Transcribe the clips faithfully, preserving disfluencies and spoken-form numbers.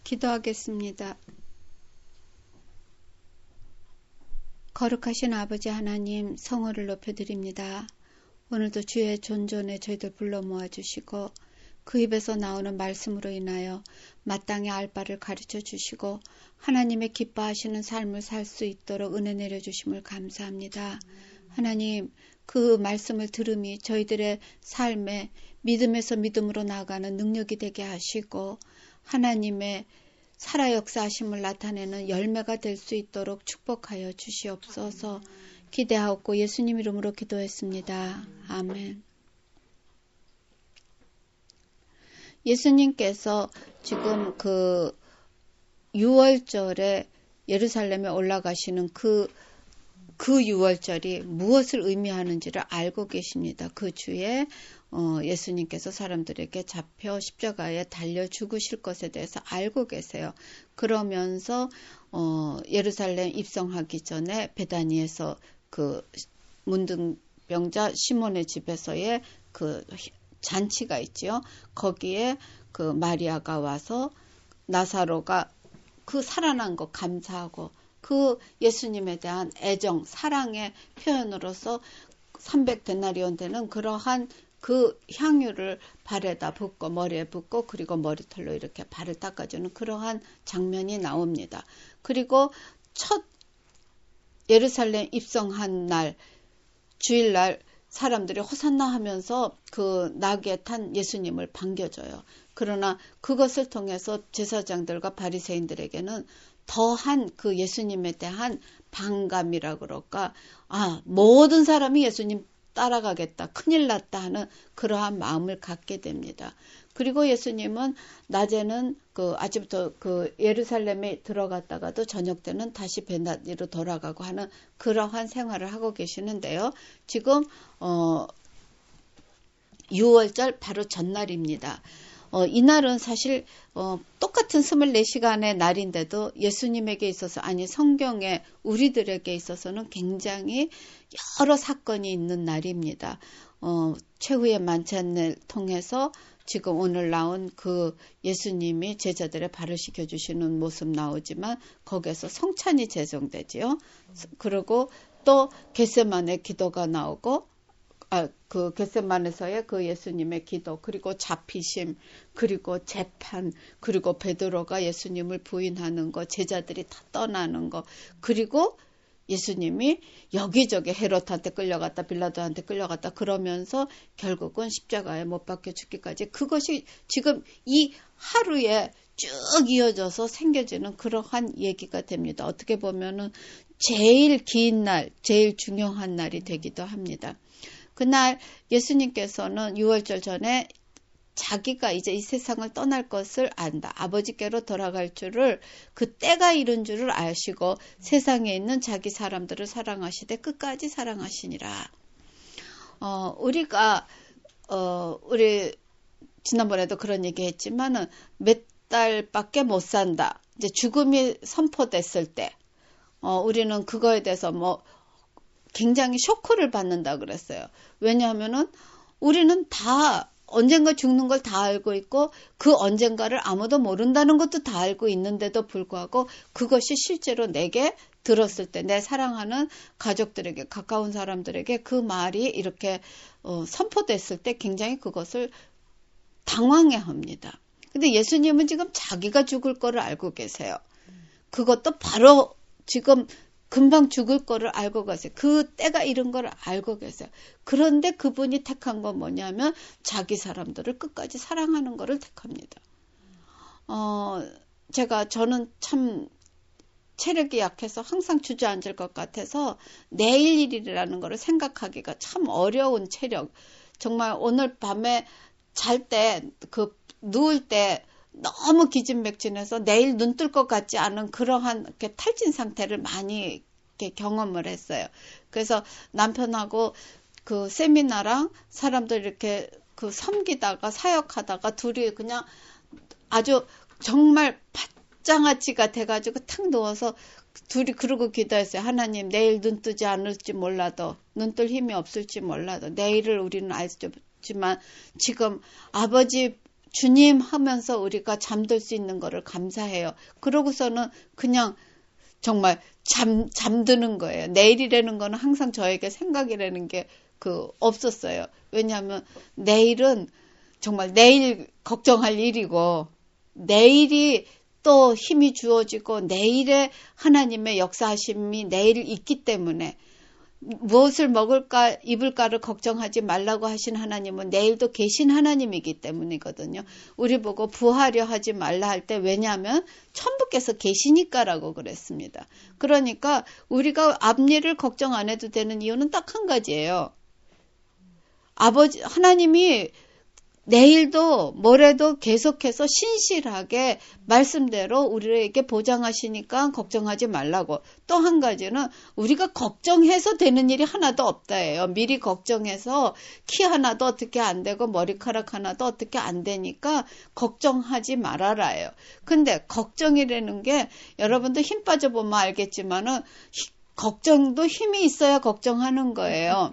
기도하겠습니다. 거룩하신 아버지 하나님, 성호를 높여드립니다. 오늘도 주의 존존에 저희들 불러 모아주시고 그 입에서 나오는 말씀으로 인하여 마땅히 알 바를 가르쳐 주시고 하나님의 기뻐하시는 삶을 살 수 있도록 은혜 내려주심을 감사합니다. 하나님, 그 말씀을 들음이 저희들의 삶에 믿음에서 믿음으로 나아가는 능력이 되게 하시고 하나님의 살아 역사하심을 나타내는 열매가 될 수 있도록 축복하여 주시옵소서. 기대하옵고 예수님 이름으로 기도했습니다. 아멘. 예수님께서 지금 그 유월절에 예루살렘에 올라가시는 그, 그 유월절이 무엇을 의미하는지를 알고 계십니다. 그 주에 어, 예수님께서 사람들에게 잡혀 십자가에 달려 죽으실 것에 대해서 알고 계세요. 그러면서 어, 예루살렘 입성하기 전에 베다니에서 그 문둥병자 시몬의 집에서의 그 잔치가 있지요. 거기에 그 마리아가 와서 나사로가 그 살아난 거 감사하고 그 예수님에 대한 애정, 사랑의 표현으로서 삼백 데나리온 되는 그러한 그 향유를 발에다 붓고 머리에 붓고 그리고 머리털로 이렇게 발을 닦아주는 그러한 장면이 나옵니다. 그리고 첫 예루살렘 입성한 날 주일날 사람들이 호산나 하면서 그 나귀에 탄 예수님을 반겨줘요. 그러나 그것을 통해서 제사장들과 바리새인들에게는 더한 그 예수님에 대한 반감이라 그럴까, 아, 모든 사람이 예수님 따라가겠다, 큰일 났다 하는 그러한 마음을 갖게 됩니다. 그리고 예수님은 낮에는 그 아침부터 그 예루살렘에 들어갔다가도 저녁 때는 다시 베다니로 돌아가고 하는 그러한 생활을 하고 계시는데요. 지금 어 유월절 바로 전날입니다. 어, 이날은 사실 어, 똑같은 이십사 시간의 날인데도 예수님에게 있어서, 아니 성경에 우리들에게 있어서는 굉장히 여러 사건이 있는 날입니다. 어, 최후의 만찬을 통해서 지금 오늘 나온 그 예수님이 제자들의 발을 씻겨주시는 모습 나오지만 거기에서 성찬이 제정되지요. 그리고 또 겟세마네 기도가 나오고 아, 그 겟세마네에서의 그 예수님의 기도, 그리고 잡히심, 그리고 재판, 그리고 베드로가 예수님을 부인하는 거, 제자들이 다 떠나는 거, 그리고 예수님이 여기저기 헤롯한테 끌려갔다 빌라도한테 끌려갔다 그러면서 결국은 십자가에 못 박혀 죽기까지, 그것이 지금 이 하루에 쭉 이어져서 생겨지는 그러한 얘기가 됩니다. 어떻게 보면은 제일 긴 날, 제일 중요한 날이 되기도 합니다. 그날 예수님께서는 유월절 전에 자기가 이제 이 세상을 떠날 것을 안다. 아버지께로 돌아갈 줄을, 그 때가 이른 줄을 아시고 세상에 있는 자기 사람들을 사랑하시되 끝까지 사랑하시니라. 어, 우리가, 어, 우리 지난번에도 그런 얘기 했지만은 몇 달밖에 못 산다. 이제 죽음이 선포됐을 때, 어, 우리는 그거에 대해서 뭐, 굉장히 쇼크를 받는다 그랬어요. 왜냐하면은 우리는 다 언젠가 죽는 걸 다 알고 있고 그 언젠가를 아무도 모른다는 것도 다 알고 있는데도 불구하고 그것이 실제로 내게 들었을 때, 내 사랑하는 가족들에게, 가까운 사람들에게 그 말이 이렇게 어, 선포됐을 때 굉장히 그것을 당황해합니다. 근데 예수님은 지금 자기가 죽을 거를 알고 계세요. 그것도 바로 지금 금방 죽을 거를 알고 가세요. 그 때가 이른 거를 알고 계세요. 그런데 그분이 택한 건 뭐냐면 자기 사람들을 끝까지 사랑하는 거를 택합니다. 어, 제가 저는 참 체력이 약해서 항상 주저앉을 것 같아서 내일 일이라는 거를 생각하기가 참 어려운 체력. 정말 오늘 밤에 잘 때, 그 누울 때 너무 기진맥진해서 내일 눈 뜰 것 같지 않은 그러한 이렇게 탈진 상태를 많이 이렇게 경험을 했어요. 그래서 남편하고 그 세미나랑 사람들 이렇게 그 섬기다가 사역하다가 둘이 그냥 아주 정말 밭장아찌가 돼가지고 탁 누워서 둘이 그러고 기도했어요. 하나님, 내일 눈 뜨지 않을지 몰라도, 눈 뜰 힘이 없을지 몰라도 내일을 우리는 알지만 지금 아버지 주님 하면서 우리가 잠들 수 있는 거를 감사해요. 그러고서는 그냥 정말 잠, 잠드는 거예요. 내일이라는 거는 항상 저에게 생각이라는 게 그 없었어요. 왜냐하면 내일은 정말 내일 걱정할 일이고 내일이 또 힘이 주어지고 내일의 하나님의 역사하심이 내일 있기 때문에 무엇을 먹을까 입을까를 걱정하지 말라고 하신 하나님은 내일도 계신 하나님이기 때문이거든요. 우리 보고 부하려 하지 말라 할 때 왜냐하면 천부께서 계시니까라고 그랬습니다. 그러니까 우리가 앞일을 걱정 안 해도 되는 이유는 딱 한 가지예요. 아버지 하나님이 내일도 모레도 계속해서 신실하게 말씀대로 우리에게 보장하시니까 걱정하지 말라고. 또 한 가지는 우리가 걱정해서 되는 일이 하나도 없다예요. 미리 걱정해서 키 하나도 어떻게 안 되고 머리카락 하나도 어떻게 안 되니까 걱정하지 말아라예요. 근데 걱정이라는 게 여러분도 힘 빠져보면 알겠지만은 걱정도 힘이 있어야 걱정하는 거예요.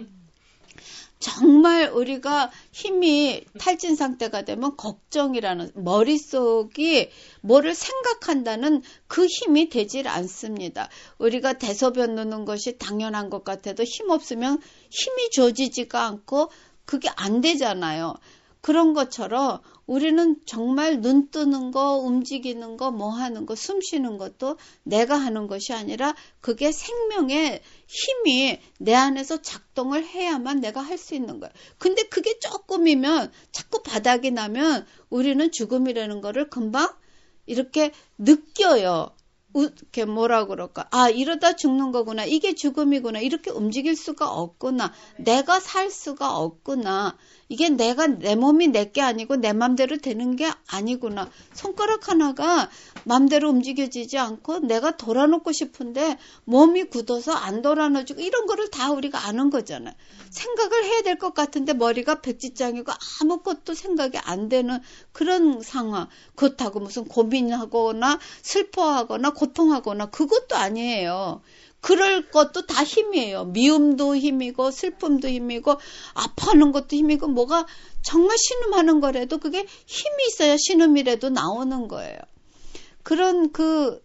정말 우리가 힘이 탈진 상태가 되면 걱정이라는 머릿속이 뭐를 생각한다는 그 힘이 되질 않습니다. 우리가 대소변 누는 것이 당연한 것 같아도 힘 없으면 힘이 줘지지가 않고 그게 안 되잖아요. 그런 것처럼 우리는 정말 눈 뜨는 거, 움직이는 거, 뭐 하는 거, 숨 쉬는 것도 내가 하는 것이 아니라 그게 생명의 힘이 내 안에서 작동을 해야만 내가 할 수 있는 거예요. 근데 그게 조금이면 자꾸 바닥이 나면 우리는 죽음이라는 거를 금방 이렇게 느껴요. 이렇게 뭐라 그럴까? 아, 이러다 죽는 거구나. 이게 죽음이구나. 이렇게 움직일 수가 없구나. 내가 살 수가 없구나. 이게 내가 내 몸이 내게 아니고 내 맘대로 되는 게 아니구나. 손가락 하나가 맘대로 움직여지지 않고 내가 돌아놓고 싶은데 몸이 굳어서 안 돌아놓고 이런 거를 다 우리가 아는 거잖아요. 생각을 해야 될 것 같은데 머리가 백지장이고 아무것도 생각이 안 되는 그런 상황. 그렇다고 무슨 고민하거나 슬퍼하거나 고통하거나 그것도 아니에요. 그럴 것도 다 힘이에요. 미움도 힘이고 슬픔도 힘이고 아파하는 것도 힘이고 뭐가 정말 신음하는 거라도 그게 힘이 있어야 신음이라도 나오는 거예요. 그런 그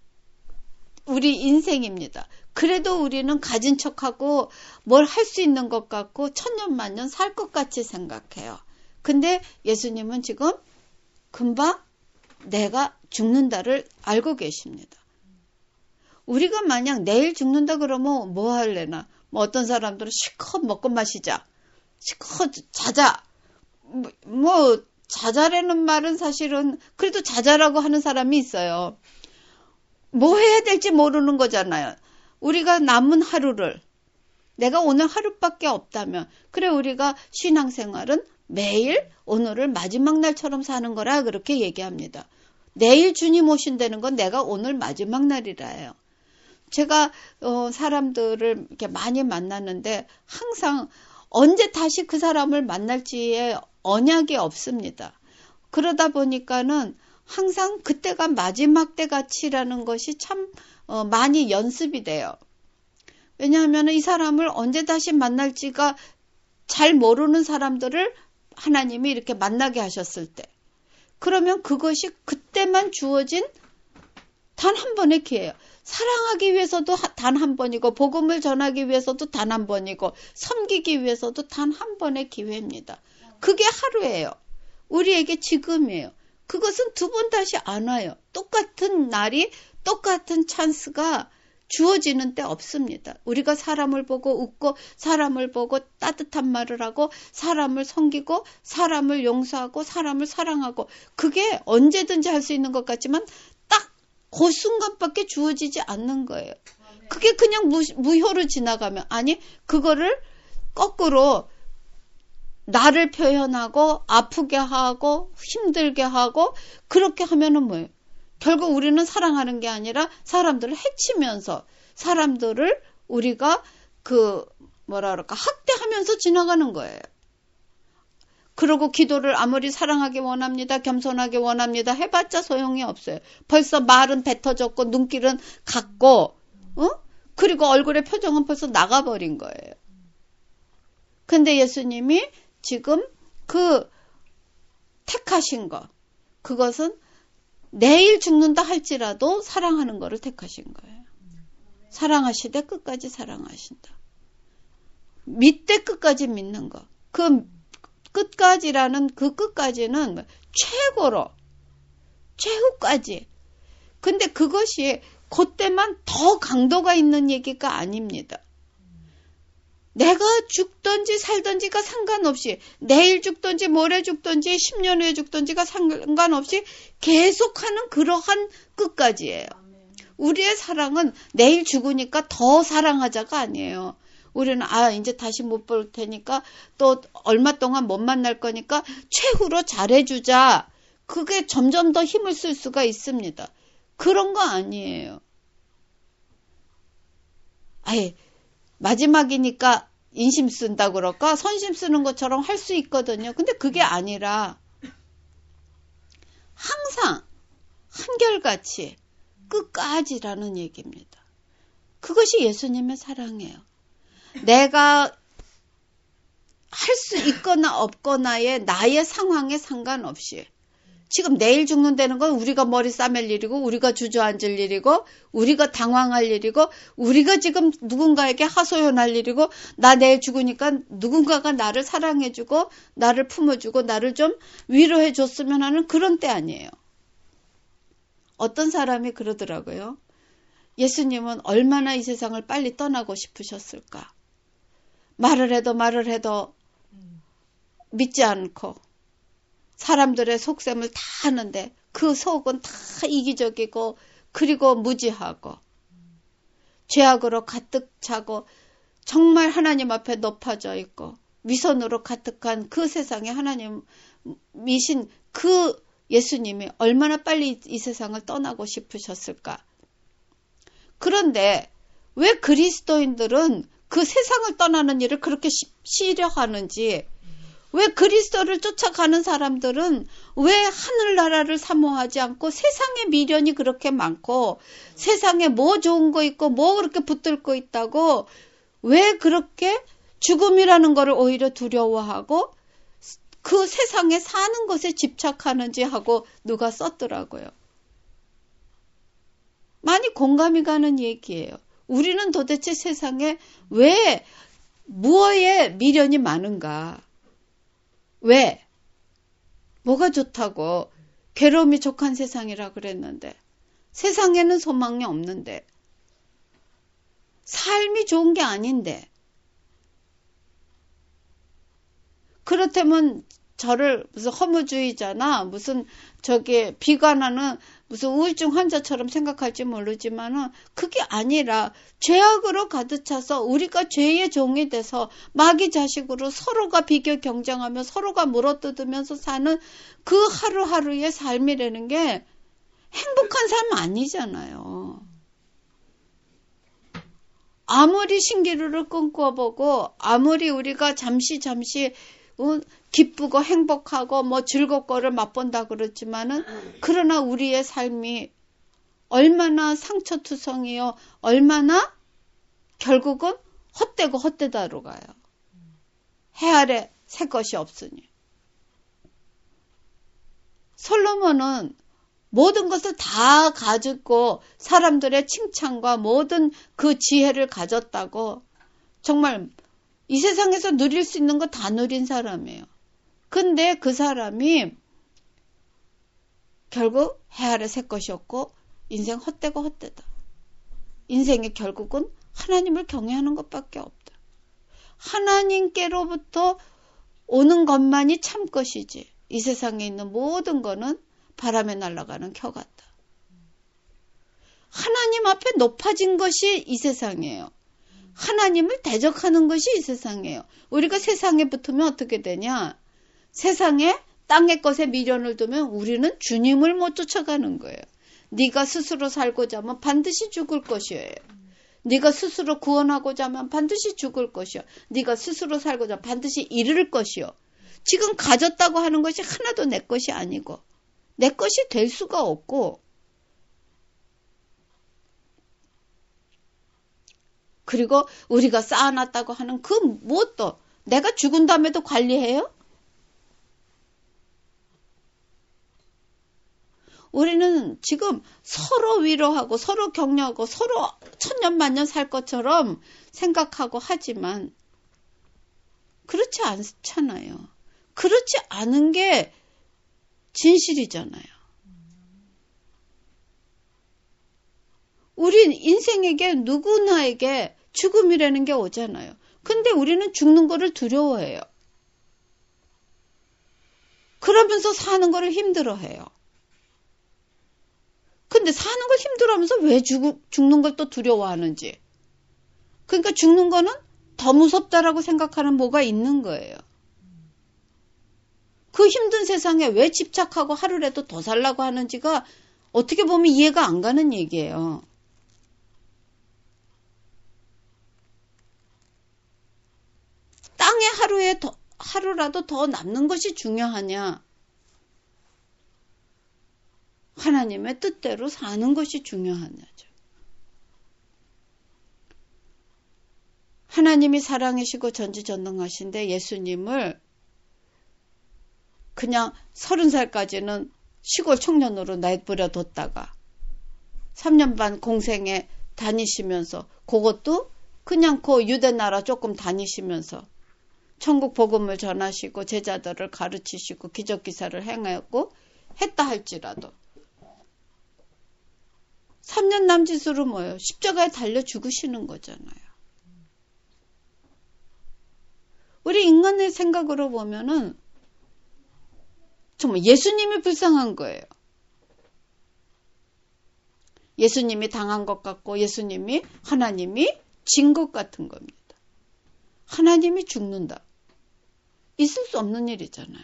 우리 인생입니다. 그래도 우리는 가진 척하고 뭘 할 수 있는 것 같고 천년만년 살 것 같이 생각해요. 근데 예수님은 지금 금방 내가 죽는다를 알고 계십니다. 우리가 만약 내일 죽는다 그러면 뭐 할래나? 뭐 어떤 사람들은 실컷 먹고 마시자. 실컷 자자. 뭐, 뭐 자자라는 말은 사실은 그래도 자자라고 하는 사람이 있어요. 뭐 해야 될지 모르는 거잖아요. 우리가 남은 하루를 내가 오늘 하루밖에 없다면 그래 우리가 신앙생활은 매일 오늘을 마지막 날처럼 사는 거라 그렇게 얘기합니다. 내일 주님 오신다는 건 내가 오늘 마지막 날이라요. 제가 어, 사람들을 이렇게 많이 만났는데 항상 언제 다시 그 사람을 만날지에 언약이 없습니다. 그러다 보니까는 항상 그때가 마지막 때 같이라는 것이 참 어, 많이 연습이 돼요. 왜냐하면 이 사람을 언제 다시 만날지가 잘 모르는 사람들을 하나님이 이렇게 만나게 하셨을 때 그러면 그것이 그때만 주어진 단 한 번의 기회예요. 사랑하기 위해서도 단 한 번이고 복음을 전하기 위해서도 단 한 번이고 섬기기 위해서도 단 한 번의 기회입니다. 그게 하루예요. 우리에게 지금이에요. 그것은 두 번 다시 안 와요. 똑같은 날이 똑같은 찬스가 주어지는 때 없습니다. 우리가 사람을 보고 웃고 사람을 보고 따뜻한 말을 하고 사람을 섬기고 사람을 용서하고 사람을 사랑하고 그게 언제든지 할 수 있는 것 같지만 딱 그 순간밖에 주어지지 않는 거예요. 그게 그냥 무, 무효로 지나가면 아니 그거를 거꾸로 나를 표현하고 아프게 하고 힘들게 하고 그렇게 하면은 뭐예요? 결국 우리는 사랑하는 게 아니라 사람들을 해치면서 사람들을 우리가 그 뭐라 그럴까 학대하면서 지나가는 거예요. 그리고 기도를 아무리 사랑하게 원합니다. 겸손하게 원합니다. 해봤자 소용이 없어요. 벌써 말은 뱉어졌고 눈길은 갔고 어? 그리고 얼굴의 표정은 벌써 나가버린 거예요. 근데 예수님이 지금 그 택하신 것. 그것은 내일 죽는다 할지라도 사랑하는 거를 택하신 거예요. 사랑하시되 끝까지 사랑하신다. 믿되 끝까지 믿는 거. 그 끝까지라는 그 끝까지는 최고로, 최후까지. 근데 그것이 그때만 더 강도가 있는 얘기가 아닙니다. 내가 죽든지 살든지가 상관없이, 내일 죽든지 모레 죽든지 십 년 후에 죽든지가 상관없이 계속하는 그러한 끝까지예요. 우리의 사랑은 내일 죽으니까 더 사랑하자가 아니에요. 우리는 아 이제 다시 못 볼 테니까 또 얼마 동안 못 만날 거니까 최후로 잘해주자. 그게 점점 더 힘을 쓸 수가 있습니다. 그런 거 아니에요. 아예 마지막이니까 인심 쓴다 그럴까? 선심 쓰는 것처럼 할 수 있거든요. 근데 그게 아니라 항상 한결같이 끝까지라는 얘기입니다. 그것이 예수님의 사랑이에요. 내가 할 수 있거나 없거나의 나의 상황에 상관없이 지금 내일 죽는다는 건 우리가 머리 싸맬 일이고 우리가 주저앉을 일이고 우리가 당황할 일이고 우리가 지금 누군가에게 하소연할 일이고 나 내일 죽으니까 누군가가 나를 사랑해주고 나를 품어주고 나를 좀 위로해줬으면 하는 그런 때 아니에요. 어떤 사람이 그러더라고요. 예수님은 얼마나 이 세상을 빨리 떠나고 싶으셨을까. 말을 해도 말을 해도 믿지 않고 사람들의 속셈을 다 하는데 그 속은 다 이기적이고 그리고 무지하고 죄악으로 가득 차고 정말 하나님 앞에 높아져 있고 위선으로 가득한 그 세상에 하나님이신 그 예수님이 얼마나 빨리 이 세상을 떠나고 싶으셨을까. 그런데 왜 그리스도인들은 그 세상을 떠나는 일을 그렇게 싫어하는지, 왜 그리스도를 쫓아가는 사람들은 왜 하늘나라를 사모하지 않고 세상에 미련이 그렇게 많고 세상에 뭐 좋은 거 있고 뭐 그렇게 붙들 거 있다고 왜 그렇게 죽음이라는 거를 오히려 두려워하고 그 세상에 사는 것에 집착하는지 하고 누가 썼더라고요. 많이 공감이 가는 얘기예요. 우리는 도대체 세상에 왜 무엇에 미련이 많은가? 왜? 뭐가 좋다고? 괴로움이 족한 세상이라 그랬는데 세상에는 소망이 없는데 삶이 좋은 게 아닌데 그렇다면 저를 무슨 허무주의자나 무슨 저기 비관하는 무슨 우울증 환자처럼 생각할지 모르지만은 그게 아니라 죄악으로 가득 차서 우리가 죄의 종이 돼서 마귀 자식으로 서로가 비교 경쟁하며 서로가 물어뜯으면서 사는 그 하루하루의 삶이라는 게 행복한 삶 아니잖아요. 아무리 신기루를 꿈꿔보고 아무리 우리가 잠시 잠시 기쁘고 행복하고 뭐 즐겁고를 맛본다 그렇지만은 그러나 우리의 삶이 얼마나 상처투성이요 얼마나 결국은 헛되고 헛되다로 가요. 해 아래 새 것이 없으니. 솔로몬은 모든 것을 다 가지고 사람들의 칭찬과 모든 그 지혜를 가졌다고 정말 이 세상에서 누릴 수 있는 거 다 누린 사람이에요. 근데 그 사람이 결국 해 아래 새 것이 없고 인생 헛되고 헛되다. 인생의 결국은 하나님을 경외하는 것밖에 없다. 하나님께로부터 오는 것만이 참 것이지 이 세상에 있는 모든 거는 바람에 날아가는 겨 같다. 하나님 앞에 높아진 것이 이 세상이에요. 하나님을 대적하는 것이 이 세상이에요. 우리가 세상에 붙으면 어떻게 되냐? 세상에 땅의 것에 미련을 두면 우리는 주님을 못 쫓아가는 거예요. 네가 스스로 살고자 하면 반드시 죽을 것이에요. 네가 스스로 구원하고자 하면 반드시 죽을 것이요. 네가 스스로 살고자 하면 반드시 잃을 것이요. 지금 가졌다고 하는 것이 하나도 내 것이 아니고 내 것이 될 수가 없고 그리고 우리가 쌓아놨다고 하는 그 무엇도 내가 죽은 다음에도 관리해요? 우리는 지금 서로 위로하고 서로 격려하고 서로 천년만년 살 것처럼 생각하고 하지만 그렇지 않잖아요. 그렇지 않은 게 진실이잖아요. 우리 인생에게 누구나에게 죽음이라는 게 오잖아요. 근데 우리는 죽는 거를 두려워해요. 그러면서 사는 거를 힘들어해요. 근데 사는 걸 힘들어하면서 왜 죽, 죽는 걸 또 두려워하는지. 그러니까 죽는 거는 더 무섭다라고 생각하는 뭐가 있는 거예요. 그 힘든 세상에 왜 집착하고 하루라도 더 살라고 하는지가 어떻게 보면 이해가 안 가는 얘기예요. 땅에 하루에 더, 하루라도 더 남는 것이 중요하냐? 하나님의 뜻대로 사는 것이 중요하냐죠. 하나님이 사랑이시고 전지전능하신데 예수님을 그냥 서른 살까지는 시골 청년으로 내버려 뒀다가 삼 년 반 공생에 다니시면서 그것도 그냥 그 유대 나라 조금 다니시면서 천국 복음을 전하시고 제자들을 가르치시고 기적기사를 행하고 했다 할지라도 삼 년 남짓으로 뭐예요? 십자가에 달려 죽으시는 거잖아요. 우리 인간의 생각으로 보면은 정말 예수님이 불쌍한 거예요. 예수님이 당한 것 같고 예수님이 하나님이 진 것 같은 겁니다. 하나님이 죽는다. 있을 수 없는 일이잖아요.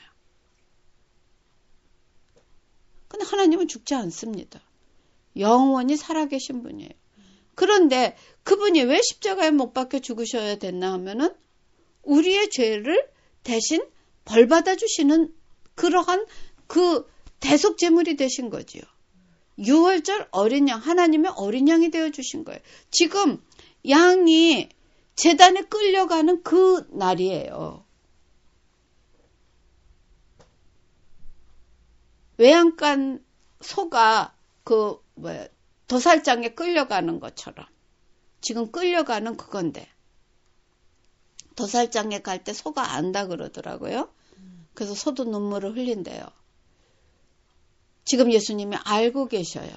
근데 하나님은 죽지 않습니다. 영원히 살아계신 분이에요. 그런데 그분이 왜 십자가에 못 박혀 죽으셔야 됐나 하면은 우리의 죄를 대신 벌받아 주시는 그러한 그 대속 제물이 되신 거지요. 유월절 어린 양, 하나님의 어린 양이 되어 주신 거예요. 지금 양이 제단에 끌려가는 그 날이에요. 외양간 소가 그 뭐야 도살장에 끌려가는 것처럼 지금 끌려가는 그건데 도살장에 갈 때 소가 안다 그러더라고요. 그래서 소도 눈물을 흘린대요. 지금 예수님이 알고 계셔요.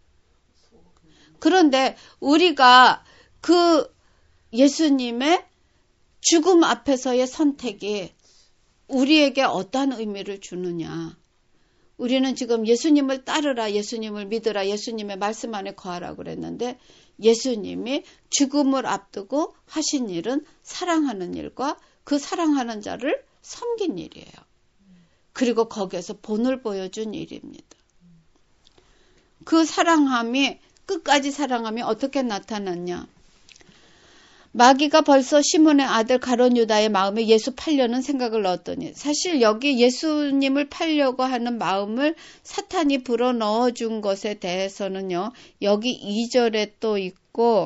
그런데 우리가 그 예수님의 죽음 앞에서의 선택이 우리에게 어떠한 의미를 주느냐. 우리는 지금 예수님을 따르라, 예수님을 믿으라, 예수님의 말씀 안에 거하라 그랬는데 예수님이 죽음을 앞두고 하신 일은 사랑하는 일과 그 사랑하는 자를 섬긴 일이에요. 그리고 거기에서 본을 보여준 일입니다. 그 사랑함이 끝까지 사랑함이 어떻게 나타났냐. 마귀가 벌써 시몬의 아들 가룟 유다의 마음에 예수 팔려는 생각을 넣었더니 사실 여기 예수님을 팔려고 하는 마음을 사탄이 불어넣어 준 것에 대해서는요. 여기 이 절에 또 있고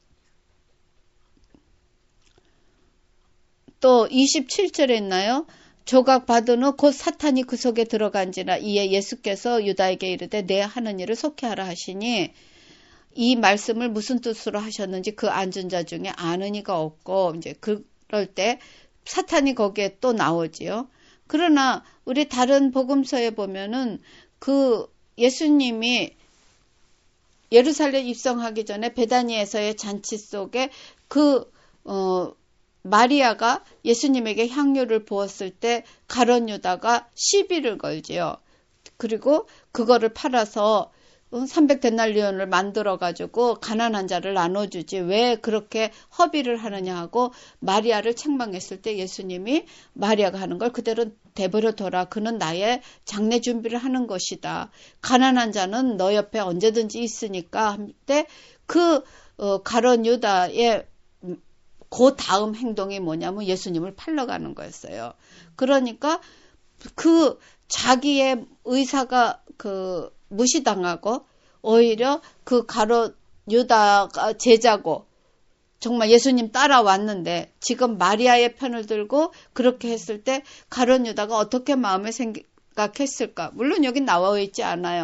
또 이십칠 절에 있나요? 조각 받은 후 곧 사탄이 그 속에 들어간지라 이에 예수께서 유다에게 이르되 내 하는 일을 속히 하라 하시니 이 말씀을 무슨 뜻으로 하셨는지 그 앉은 자 중에 아는 이가 없고 이제 그럴 때 사탄이 거기에 또 나오지요. 그러나 우리 다른 복음서에 보면은 그 예수님이 예루살렘 입성하기 전에 베다니에서의 잔치 속에 그 어, 마리아가 예수님에게 향유를 부었을 때 가룟 유다가 시비를 걸지요. 그리고 그거를 팔아서 삼백 데날리온을 만들어가지고 가난한 자를 나눠주지 왜 그렇게 허비를 하느냐 하고 마리아를 책망했을 때 예수님이 마리아가 하는 걸 그대로 내버려둬라. 그는 나의 장례 준비를 하는 것이다. 가난한 자는 너 옆에 언제든지 있으니까 할 때 그 어, 가룟 유다의 그 다음 행동이 뭐냐면 예수님을 팔러 가는 거였어요. 그러니까 그 자기의 의사가 그 무시당하고 오히려 그 가룟 유다가 제자고 정말 예수님 따라왔는데 지금 마리아의 편을 들고 그렇게 했을 때 가룟 유다가 어떻게 마음에 생각했을까? 물론 여기 나와 있지 않아요.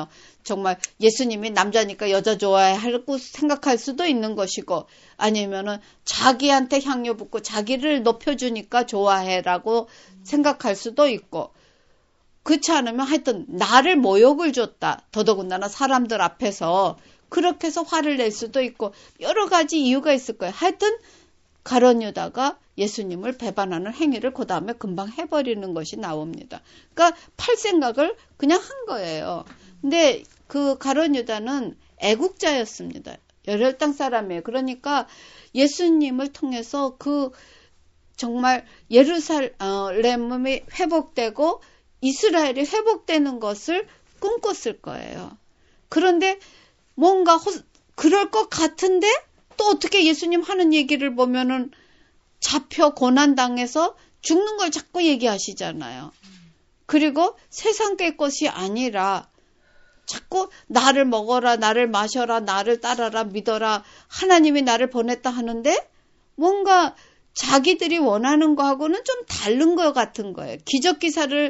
정말 예수님이 남자니까 여자 좋아해 하고 생각할 수도 있는 것이고, 아니면은 자기한테 향유 붓고 자기를 높여주니까 좋아해라고 생각할 수도 있고, 그렇지 않으면 하여튼 나를 모욕을 줬다, 더더군다나 사람들 앞에서 그렇게 해서 화를 낼 수도 있고 여러 가지 이유가 있을 거예요. 하여튼 가룟 유다가 예수님을 배반하는 행위를 그 다음에 금방 해버리는 것이 나옵니다. 그러니까 팔 생각을 그냥 한 거예요. 근데 그 가룟 유다는 애국자였습니다. 열혈 땅 사람이에요. 그러니까 예수님을 통해서 그 정말 예루살렘이 회복되고 이스라엘이 회복되는 것을 꿈꿨을 거예요. 그런데 뭔가 호, 그럴 것 같은데 또 어떻게 예수님 하는 얘기를 보면은 잡혀 고난당해서 죽는 걸 자꾸 얘기하시잖아요. 그리고 세상의 것이 아니라 자꾸 나를 먹어라, 나를 마셔라, 나를 따라라, 믿어라, 하나님이 나를 보냈다 하는데 뭔가 자기들이 원하는 거하고는 좀 다른 것 같은 거예요. 기적기사를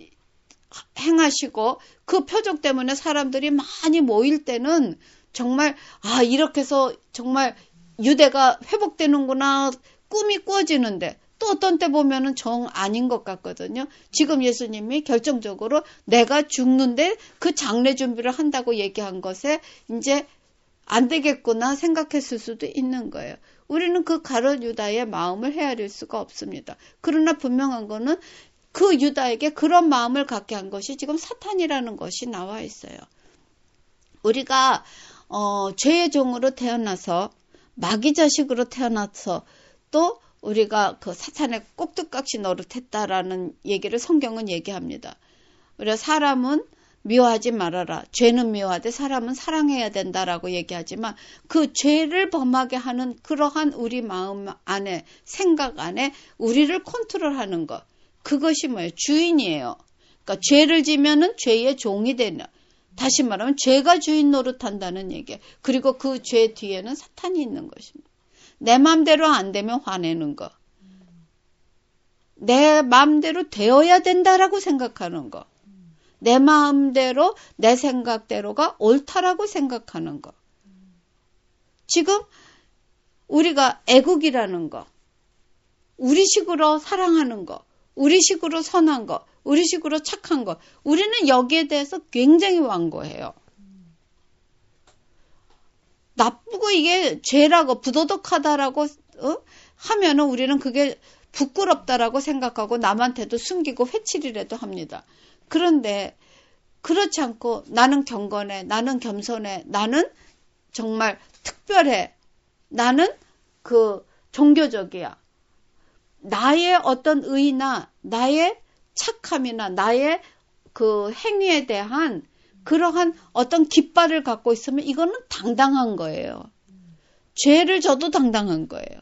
행하시고 그 표적 때문에 사람들이 많이 모일 때는 정말 아 이렇게 해서 정말 유대가 회복되는구나 꿈이 꾸어지는데, 또 어떤 때 보면은 정 아닌 것 같거든요. 지금 예수님이 결정적으로 내가 죽는데 그 장례 준비를 한다고 얘기한 것에 이제 안 되겠구나 생각했을 수도 있는 거예요. 우리는 그 가룟 유다의 마음을 헤아릴 수가 없습니다. 그러나 분명한 거는 그 유다에게 그런 마음을 갖게 한 것이 지금 사탄이라는 것이 나와 있어요. 우리가 어, 죄의 종으로 태어나서 마귀 자식으로 태어나서 또 우리가 그 사탄의 꼭두각시 노릇했다라는 얘기를 성경은 얘기합니다. 우리가 사람은 미워하지 말아라. 죄는 미워하되 사람은 사랑해야 된다라고 얘기하지만 그 죄를 범하게 하는 그러한 우리 마음 안에, 생각 안에 우리를 컨트롤하는 것. 그것이 뭐예요? 주인이에요. 그러니까 죄를 지면은 죄의 종이 되는. 다시 말하면 죄가 주인 노릇한다는 얘기예요. 그리고 그 죄 뒤에는 사탄이 있는 것입니다. 내 마음대로 안 되면 화내는 거. 내 마음대로 되어야 된다라고 생각하는 거. 내 마음대로 내 생각대로가 옳다라고 생각하는 거. 지금 우리가 애국이라는 거, 우리식으로 사랑하는 거, 우리식으로 선한 거, 우리식으로 착한 거, 우리는 여기에 대해서 굉장히 완고해요. 나쁘고 이게 죄라고 부도덕하다라고 어? 하면은 우리는 그게 부끄럽다라고 생각하고 남한테도 숨기고 회칠이라도 합니다. 그런데 그렇지 않고 나는 경건해, 나는 겸손해, 나는 정말 특별해, 나는 그 종교적이야. 나의 어떤 의나 나의 착함이나 나의 그 행위에 대한 그러한 어떤 깃발을 갖고 있으면 이거는 당당한 거예요. 죄를 져도 당당한 거예요.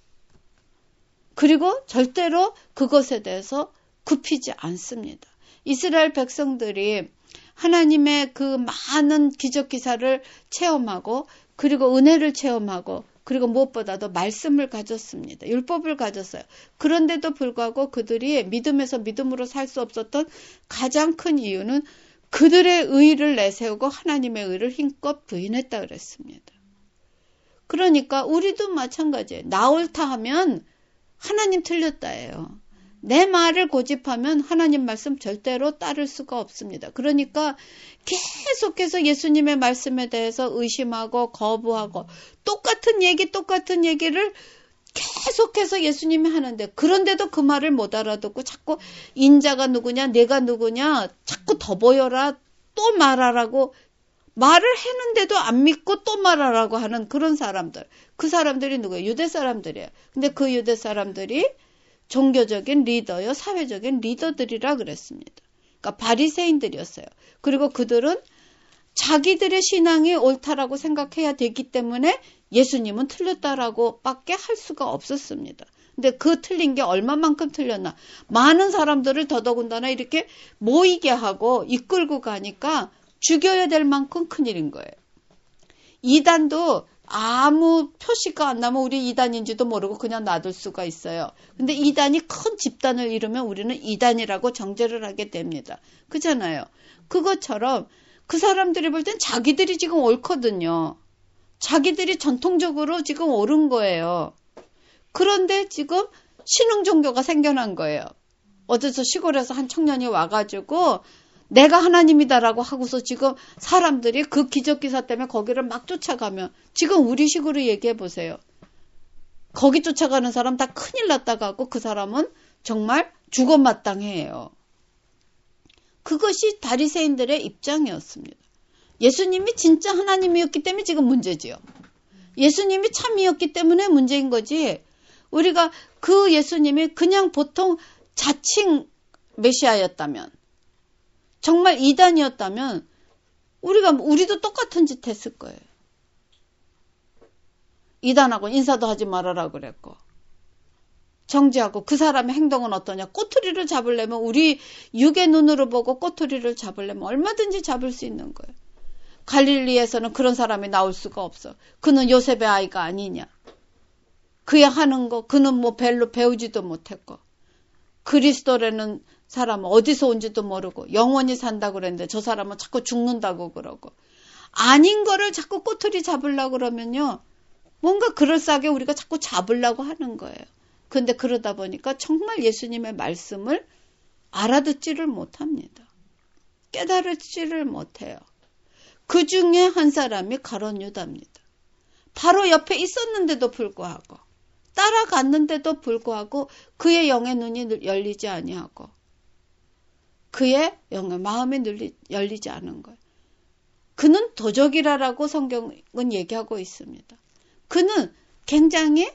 그리고 절대로 그것에 대해서 굽히지 않습니다. 이스라엘 백성들이 하나님의 그 많은 기적기사를 체험하고 그리고 은혜를 체험하고 그리고 무엇보다도 말씀을 가졌습니다. 율법을 가졌어요. 그런데도 불구하고 그들이 믿음에서 믿음으로 살 수 없었던 가장 큰 이유는 그들의 의를 내세우고 하나님의 의를 힘껏 부인했다 그랬습니다. 그러니까 우리도 마찬가지예요. 나 옳다 하면 하나님 틀렸다예요. 내 말을 고집하면 하나님 말씀 절대로 따를 수가 없습니다. 그러니까 계속해서 예수님의 말씀에 대해서 의심하고 거부하고 똑같은 얘기 똑같은 얘기를 계속해서 예수님이 하는데 그런데도 그 말을 못 알아듣고 자꾸 인자가 누구냐 내가 누구냐 자꾸 더 보여라 또 말하라고 말을 했는데도 안 믿고 또 말하라고 하는 그런 사람들. 그 사람들이 누구예요? 유대 사람들이에요. 근데 그 유대 사람들이 종교적인 리더요, 사회적인 리더들이라 그랬습니다. 그러니까 바리새인들이었어요. 그리고 그들은 자기들의 신앙이 옳다라고 생각해야 되기 때문에 예수님은 틀렸다라고 밖에 할 수가 없었습니다. 근데 그 틀린 게 얼마만큼 틀렸나. 많은 사람들을 더더군다나 이렇게 모이게 하고 이끌고 가니까 죽여야 될 만큼 큰일인 거예요. 이단도 아무 표시가 안 나면 우리 이단인지도 모르고 그냥 놔둘 수가 있어요. 근데 이단이 큰 집단을 이루면 우리는 이단이라고 정죄를 하게 됩니다. 그렇잖아요. 그것처럼 그 사람들이 볼 땐 자기들이 지금 옳거든요. 자기들이 전통적으로 지금 옳은 거예요. 그런데 지금 신흥 종교가 생겨난 거예요. 어디서 시골에서 한 청년이 와가지고 내가 하나님이다라고 하고서 지금 사람들이 그 기적기사 때문에 거기를 막 쫓아가면 지금 우리 식으로 얘기해 보세요. 거기 쫓아가는 사람 다 큰일 났다가 하고 그 사람은 정말 죽어마땅해요. 그것이 바리새인들의 입장이었습니다. 예수님이 진짜 하나님이었기 때문에 지금 문제지요. 예수님이 참이었기 때문에 문제인 거지. 우리가 그 예수님이 그냥 보통 자칭 메시아였다면, 정말 이단이었다면 우리가 우리도 똑같은 짓 했을 거예요. 이단하고 인사도 하지 말아라 그랬고, 정지하고 그 사람의 행동은 어떠냐. 꼬투리를 잡으려면 우리 육의 눈으로 보고 꼬투리를 잡으려면 얼마든지 잡을 수 있는 거예요. 갈릴리에서는 그런 사람이 나올 수가 없어. 그는 요셉의 아이가 아니냐. 그야 하는 거 그는 뭐 별로 배우지도 못했고, 그리스도라는 사람은 어디서 온지도 모르고 영원히 산다고 그랬는데 저 사람은 자꾸 죽는다고 그러고, 아닌 거를 자꾸 꼬투리 잡으려고 그러면요, 뭔가 그럴싸하게 우리가 자꾸 잡으려고 하는 거예요. 근데 그러다 보니까 정말 예수님의 말씀을 알아듣지를 못합니다. 깨달을지를 못해요. 그 중에 한 사람이 가룟 유다입니다. 바로 옆에 있었는데도 불구하고, 따라갔는데도 불구하고 그의 영의 눈이 열리지 아니하고 그의 영의 마음이 열리지 않은 거예요. 그는 도적이라라고 성경은 얘기하고 있습니다. 그는 굉장히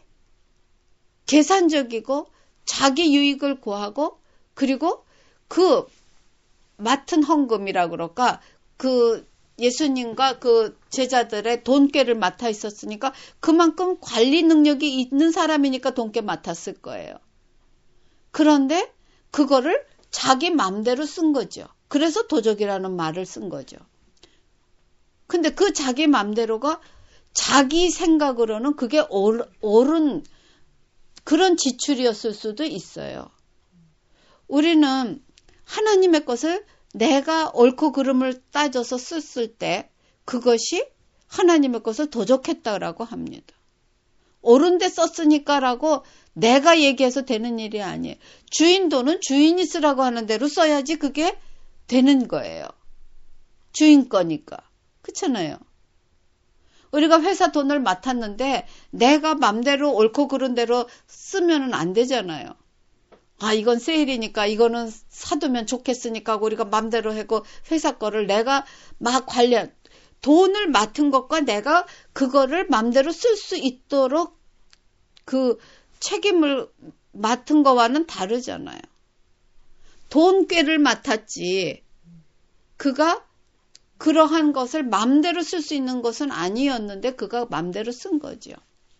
계산적이고 자기 유익을 구하고, 그리고 그 맡은 헌금이라 그럴까, 그 예수님과 그 제자들의 돈꾀를 맡아 있었으니까 그만큼 관리 능력이 있는 사람이니까 돈꾀 맡았을 거예요. 그런데 그거를 자기 맘대로 쓴 거죠. 그래서 도적이라는 말을 쓴 거죠. 근데 그 자기 맘대로가 자기 생각으로는 그게 옳은 그런 지출이었을 수도 있어요. 우리는 하나님의 것을 내가 옳고 그름을 따져서 썼을 때 그것이 하나님의 것을 도적했다라고 합니다. 옳은 데 썼으니까라고 내가 얘기해서 되는 일이 아니에요. 주인 돈은 주인이 쓰라고 하는 대로 써야지 그게 되는 거예요. 주인 거니까. 그렇잖아요. 우리가 회사 돈을 맡았는데 내가 맘대로 옳고 그른 대로 쓰면 안 되잖아요. 아, 이건 세일이니까 이거는 사두면 좋겠으니까 우리가 맘대로 하고 회사 거를 내가 막 관리한, 돈을 맡은 것과 내가 그거를 맘대로 쓸 수 있도록 그 책임을 맡은 거와는 다르잖아요. 돈꾀를 맡았지 그가 그러한 것을 맘대로 쓸 수 있는 것은 아니었는데 그가 맘대로 쓴 거죠.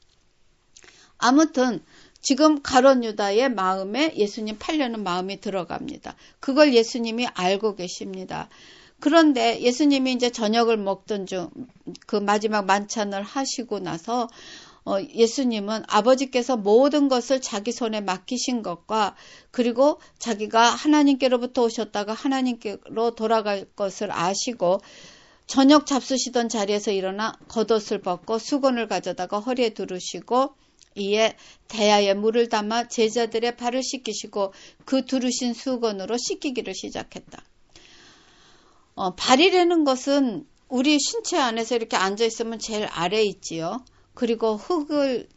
아무튼 지금 가룟 유다의 마음에 예수님 팔려는 마음이 들어갑니다. 그걸 예수님이 알고 계십니다. 그런데 예수님이 이제 저녁을 먹던 중 그 마지막 만찬을 하시고 나서 어, 예수님은 아버지께서 모든 것을 자기 손에 맡기신 것과, 그리고 자기가 하나님께로부터 오셨다가 하나님께로 돌아갈 것을 아시고 저녁 잡수시던 자리에서 일어나 겉옷을 벗고 수건을 가져다가 허리에 두르시고 이에 대야에 물을 담아 제자들의 발을 씻기시고 그 두르신 수건으로 씻기기를 시작했다. 어, 발이라는 것은 우리 신체 안에서 이렇게 앉아있으면 제일 아래에 있지요. 그리고 흙을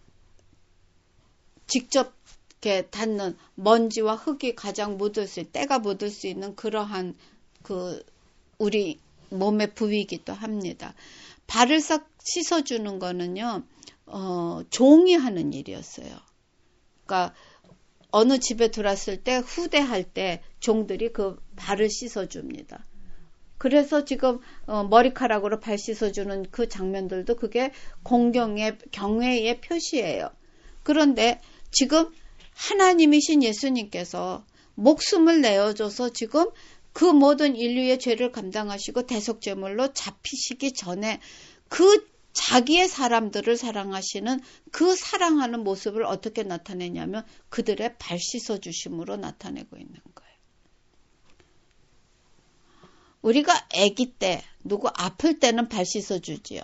직접 이렇게 닿는 먼지와 흙이 가장 묻을 수, 때가 묻을 수 있는 그러한 그 우리 몸의 부위이기도 합니다. 발을 싹 씻어주는 거는요, 어, 종이 하는 일이었어요. 그러니까 어느 집에 들어왔을 때 후대할 때 종들이 그 발을 씻어줍니다. 그래서 지금 어, 머리카락으로 발 씻어주는 그 장면들도 그게 공경의 경외의 표시예요. 그런데 지금 하나님이신 예수님께서 목숨을 내어줘서 지금 그 모든 인류의 죄를 감당하시고 대속제물로 잡히시기 전에 그 자기의 사람들을 사랑하시는 그 사랑하는 모습을 어떻게 나타내냐면 그들의 발 씻어주심으로 나타내고 있는 거예요. 우리가 아기 때, 누구 아플 때는 발 씻어주지요.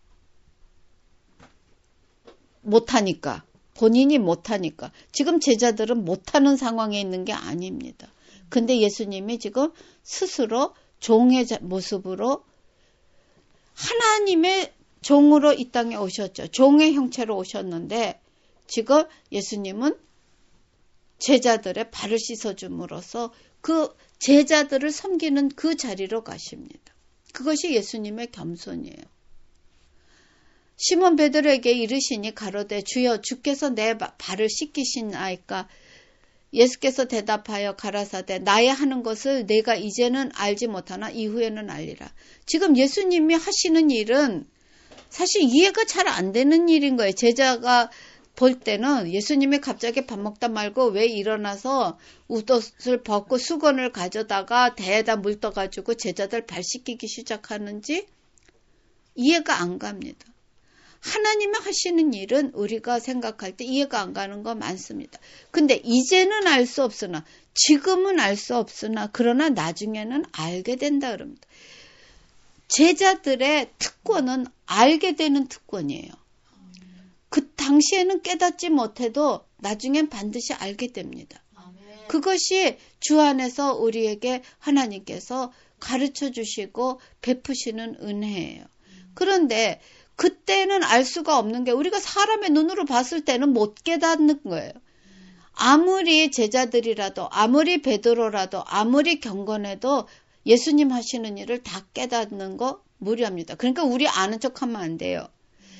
못하니까. 본인이 못하니까. 지금 제자들은 못하는 상황에 있는 게 아닙니다. 근데 예수님이 지금 스스로 종의 모습으로 하나님의 종으로 이 땅에 오셨죠. 종의 형체로 오셨는데 지금 예수님은 제자들의 발을 씻어줌으로써 그 제자들을 섬기는 그 자리로 가십니다. 그것이 예수님의 겸손이에요. 시몬 베드로에게 이르시니 가로되 주여 주께서 내 발을 씻기시나이까. 예수께서 대답하여 가라사대 나의 하는 것을 내가 이제는 알지 못하나 이후에는 알리라. 지금 예수님이 하시는 일은 사실 이해가 잘 안 되는 일인 거예요. 제자가 볼 때는 예수님이 갑자기 밥 먹다 말고 왜 일어나서 웃옷을 벗고 수건을 가져다가 대에다 물 떠가지고 제자들 발 씻기기 시작하는지 이해가 안 갑니다. 하나님이 하시는 일은 우리가 생각할 때 이해가 안 가는 거 많습니다. 근데 이제는 알 수 없으나 지금은 알 수 없으나 그러나 나중에는 알게 된다 그럽니다. 제자들의 특권은 알게 되는 특권이에요. 그 당시에는 깨닫지 못해도 나중엔 반드시 알게 됩니다. 그것이 주 안에서 우리에게 하나님께서 가르쳐 주시고 베푸시는 은혜예요. 그런데 그때는 알 수가 없는 게 우리가 사람의 눈으로 봤을 때는 못 깨닫는 거예요. 아무리 제자들이라도 아무리 베드로라도 아무리 경건해도 예수님 하시는 일을 다 깨닫는 거 무리합니다. 그러니까 우리 아는 척하면 안 돼요.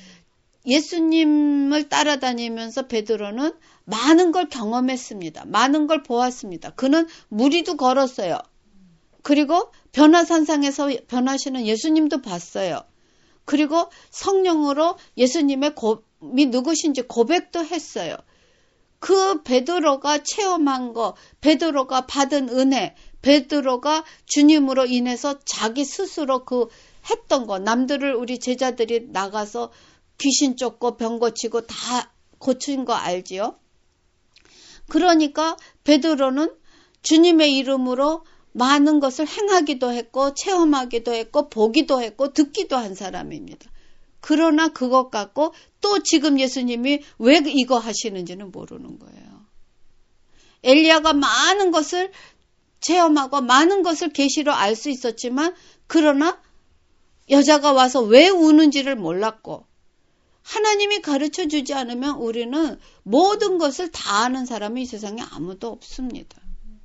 예수님을 따라다니면서 베드로는 많은 걸 경험했습니다. 많은 걸 보았습니다. 그는 무리도 걸었어요. 그리고 변화산상에서 변하시는 예수님도 봤어요. 그리고 성령으로 예수님의 이 누구신지 고백도 했어요. 그 베드로가 체험한 거, 베드로가 받은 은혜, 베드로가 주님으로 인해서 자기 스스로 그 했던 거, 남들을 우리 제자들이 나가서 귀신 쫓고 병 고치고 다 고친 거 알지요? 그러니까 베드로는 주님의 이름으로 많은 것을 행하기도 했고 체험하기도 했고 보기도 했고 듣기도 한 사람입니다. 그러나 그것 갖고 또 지금 예수님이 왜 이거 하시는지는 모르는 거예요. 엘리야가 많은 것을 체험하고 많은 것을 계시로 알 수 있었지만 그러나 여자가 와서 왜 우는지를 몰랐고 하나님이 가르쳐 주지 않으면 우리는 모든 것을 다 아는 사람이 이 세상에 아무도 없습니다.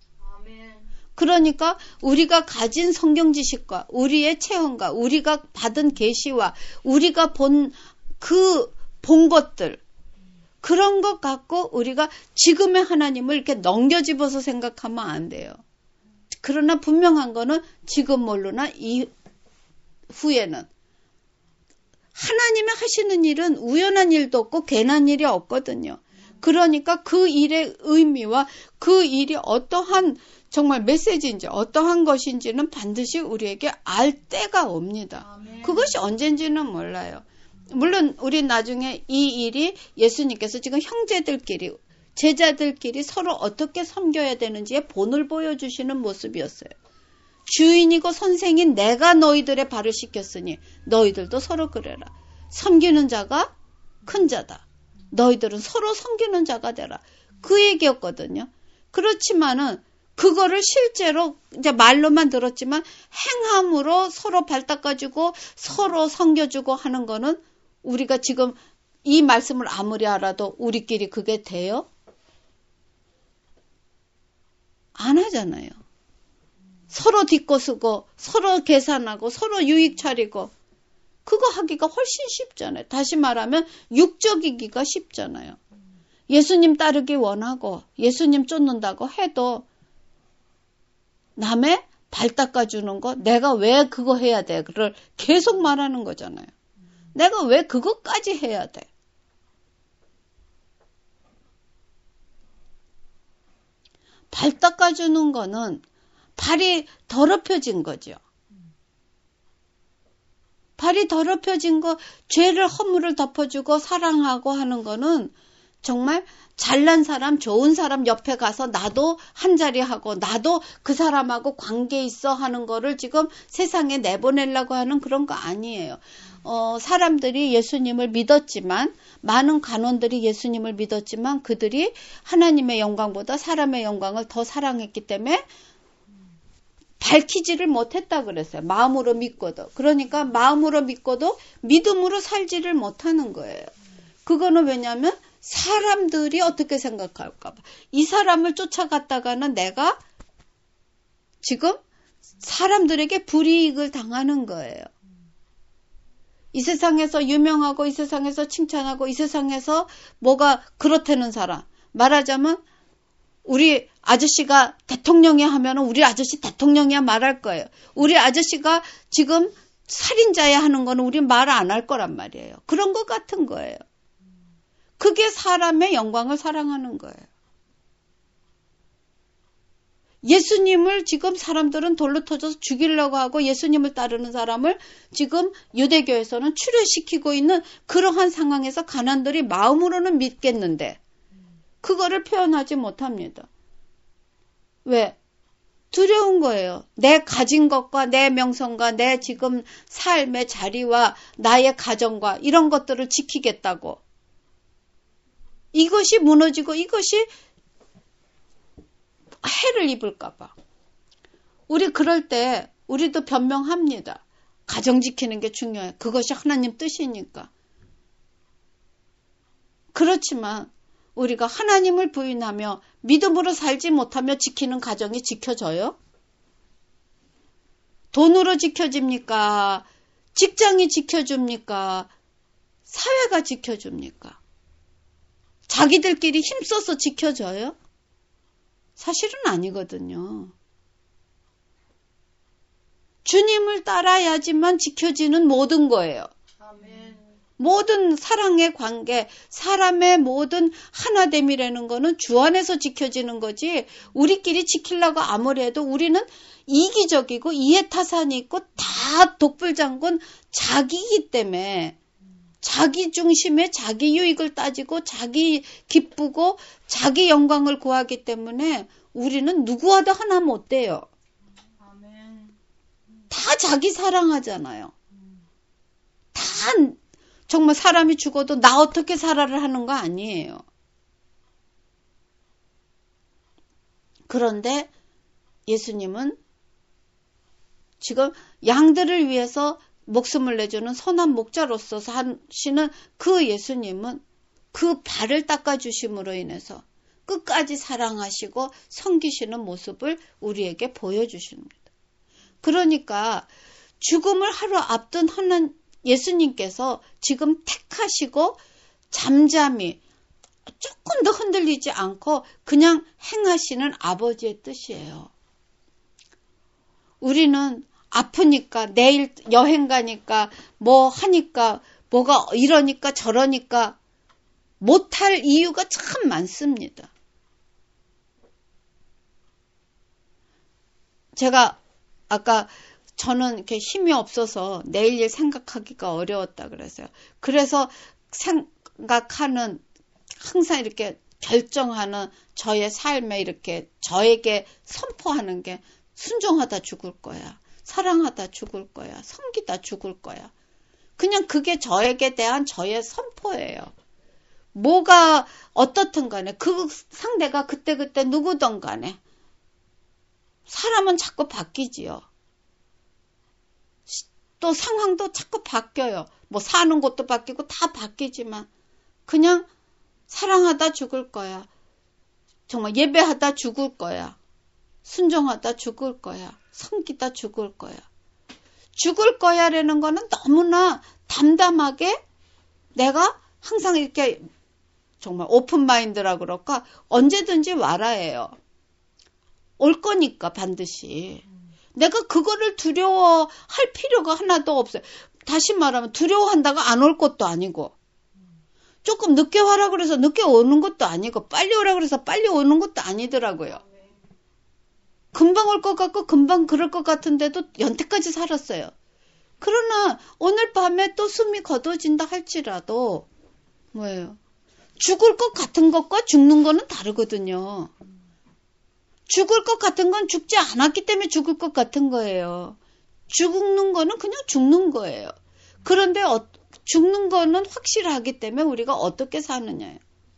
그러니까 우리가 가진 성경 지식과 우리의 체험과 우리가 받은 계시와 우리가 본 그 본 것들 그런 것 갖고 우리가 지금의 하나님을 이렇게 넘겨집어서 생각하면 안 돼요. 그러나 분명한 거는 지금 모르나 이후에는 하나님이 하시는 일은 우연한 일도 없고 괜한 일이 없거든요. 그러니까 그 일의 의미와 그 일이 어떠한 정말 메시지인지 어떠한 것인지는 반드시 우리에게 알 때가 옵니다. 아멘. 그것이 언젠지는 몰라요. 물론 우리 나중에 이 일이 예수님께서 지금 형제들끼리 제자들끼리 서로 어떻게 섬겨야 되는지의 본을 보여주시는 모습이었어요. 주인이고 선생인 내가 너희들의 발을 씻겼으니 너희들도 서로 그래라. 섬기는 자가 큰 자다. 너희들은 서로 섬기는 자가 되라. 그 얘기였거든요. 그렇지만은 그거를 실제로 이제 말로만 들었지만 행함으로 서로 발 닦아주고 서로 섬겨주고 하는 거는 우리가 지금 이 말씀을 아무리 알아도 우리끼리 그게 돼요? 안 하잖아요. 서로 뒷거쓰고 서로 계산하고 서로 유익 차리고 그거 하기가 훨씬 쉽잖아요. 다시 말하면 육적이기가 쉽잖아요. 예수님 따르기 원하고 예수님 쫓는다고 해도 남의 발 닦아주는 거 내가 왜 그거 해야 돼? 그걸 계속 말하는 거잖아요. 내가 왜 그것까지 해야 돼? 발 닦아주는 거는 발이 더럽혀진 거죠. 발이 더럽혀진 거, 죄를 허물을 덮어주고 사랑하고 하는 거는 정말 잘난 사람, 좋은 사람 옆에 가서 나도 한자리 하고 나도 그 사람하고 관계 있어 하는 거를 지금 세상에 내보내려고 하는 그런 거 아니에요. 어, 사람들이 예수님을 믿었지만, 많은 간원들이 예수님을 믿었지만 그들이 하나님의 영광보다 사람의 영광을 더 사랑했기 때문에 밝히지를 못했다 그랬어요. 마음으로 믿고도. 그러니까 마음으로 믿고도 믿음으로 살지를 못하는 거예요. 그거는 왜냐하면 사람들이 어떻게 생각할까 봐. 이 사람을 쫓아갔다가는 내가 지금 사람들에게 불이익을 당하는 거예요. 이 세상에서 유명하고 이 세상에서 칭찬하고 이 세상에서 뭐가 그렇다는 사람. 말하자면 우리 아저씨가 대통령이 하면 우리 아저씨 대통령이야 말할 거예요. 우리 아저씨가 지금 살인자야 하는 거는 우리 말 안 할 거란 말이에요. 그런 것 같은 거예요. 그게 사람의 영광을 사랑하는 거예요. 예수님을 지금 사람들은 돌로 터져서 죽이려고 하고 예수님을 따르는 사람을 지금 유대교에서는 추려시키고 있는 그러한 상황에서 가난들이 마음으로는 믿겠는데 그거를 표현하지 못합니다. 왜? 두려운 거예요. 내 가진 것과 내 명성과 내 지금 삶의 자리와 나의 가정과 이런 것들을 지키겠다고. 이것이 무너지고 이것이 해를 입을까 봐. 우리 그럴 때 우리도 변명합니다. 가정 지키는 게 중요해. 그것이 하나님 뜻이니까. 그렇지만 우리가 하나님을 부인하며 믿음으로 살지 못하며 지키는 가정이 지켜져요? 돈으로 지켜집니까? 직장이 지켜줍니까? 사회가 지켜줍니까? 자기들끼리 힘써서 지켜져요? 사실은 아니거든요. 주님을 따라야지만 지켜지는 모든 거예요. 아멘. 모든 사랑의 관계, 사람의 모든 하나됨이라는 거는 주 안에서 지켜지는 거지 우리끼리 지키려고 아무리 해도 우리는 이기적이고 이해타산이 있고 다 독불장군 자기이기 때문에 자기 중심에 자기 유익을 따지고 자기 기쁘고 자기 영광을 구하기 때문에 우리는 누구와도 하나 못 돼요. 다 자기 사랑하잖아요. 다 정말 사람이 죽어도 나 어떻게 살아를 하는 거 아니에요. 그런데 예수님은 지금 양들을 위해서 목숨을 내주는 선한 목자로서 하시는 그 예수님은 그 발을 닦아주심으로 인해서 끝까지 사랑하시고 섬기시는 모습을 우리에게 보여주십니다. 그러니까 죽음을 하루 앞둔 하는 예수님께서 지금 택하시고 잠잠히 조금 더 흔들리지 않고 그냥 행하시는 아버지의 뜻이에요. 우리는 아프니까 내일 여행 가니까 뭐 하니까 뭐가 이러니까 저러니까 못할 이유가 참 많습니다. 제가 아까 저는 이렇게 힘이 없어서 내일 일 생각하기가 어려웠다 그랬어요. 그래서 생각하는 항상 이렇게 결정하는 저의 삶에 이렇게 저에게 선포하는 게 순종하다 죽을 거야. 사랑하다 죽을 거야. 섬기다 죽을 거야. 그냥 그게 저에게 대한 저의 선포예요. 뭐가 어떻든 간에 그 상대가 그때그때 누구든 간에 사람은 자꾸 바뀌지요. 또 상황도 자꾸 바뀌어요. 뭐 사는 곳도 바뀌고 다 바뀌지만 그냥 사랑하다 죽을 거야. 정말 예배하다 죽을 거야. 순종하다 죽을 거야. 섬기다 죽을 거야. 죽을 거야라는 거는 너무나 담담하게 내가 항상 이렇게 정말 오픈 마인드라 그럴까 언제든지 와라예요. 올 거니까 반드시. 내가 그거를 두려워할 필요가 하나도 없어요. 다시 말하면 두려워한다고 안 올 것도 아니고 조금 늦게 와라 그래서 늦게 오는 것도 아니고 빨리 오라 그래서 빨리 오는 것도 아니더라고요. 금방 올 것 같고 금방 그럴 것 같은데도 연태까지 살았어요. 그러나 오늘 밤에 또 숨이 거둬진다 할지라도 뭐예요? 죽을 것 같은 것과 죽는 거는 다르거든요. 죽을 것 같은 건 죽지 않았기 때문에 죽을 것 같은 거예요. 죽는 거는 그냥 죽는 거예요. 그런데 어, 죽는 거는 확실하기 때문에 우리가 어떻게 사느냐예요.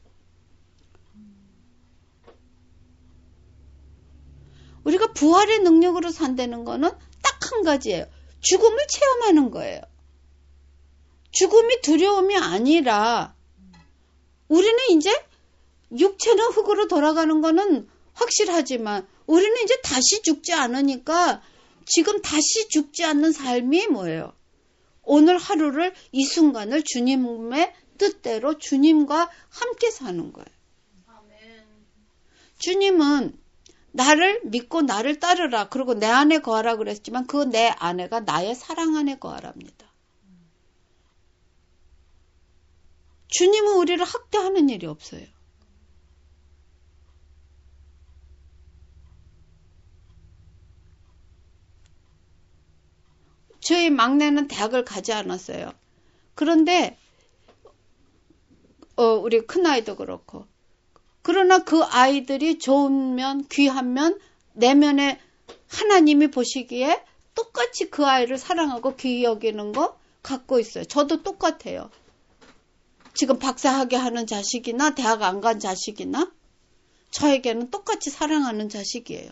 우리가 부활의 능력으로 산다는 거는 딱 한 가지예요. 죽음을 체험하는 거예요. 죽음이 두려움이 아니라 우리는 이제 육체는 흙으로 돌아가는 거는 확실하지만 우리는 이제 다시 죽지 않으니까 지금 다시 죽지 않는 삶이 뭐예요? 오늘 하루를 이 순간을 주님의 뜻대로 주님과 함께 사는 거예요. 아멘. 주님은 나를 믿고 나를 따르라. 그리고 내 안에 거하라 그랬지만 그 내 안에가 나의 사랑 안에 거하랍니다. 주님은 우리를 학대하는 일이 없어요. 저희 막내는 대학을 가지 않았어요. 그런데 어, 우리 큰아이도 그렇고 그러나 그 아이들이 좋은 면, 귀한 면, 내면에 하나님이 보시기에 똑같이 그 아이를 사랑하고 귀히 여기는 거 갖고 있어요. 저도 똑같아요. 지금 박사학위 하는 자식이나 대학 안 간 자식이나 저에게는 똑같이 사랑하는 자식이에요.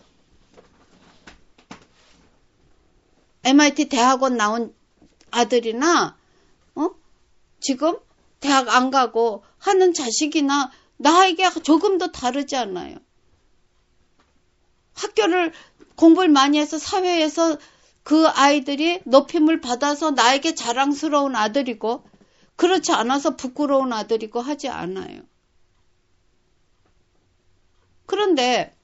엠아이티 대학원 나온 아들이나 어? 지금 대학 안 가고 하는 자식이나 나에게 조금 더 다르지 않아요. 학교를 공부를 많이 해서 사회에서 그 아이들이 높임을 받아서 나에게 자랑스러운 아들이고 그렇지 않아서 부끄러운 아들이고 하지 않아요. 그런데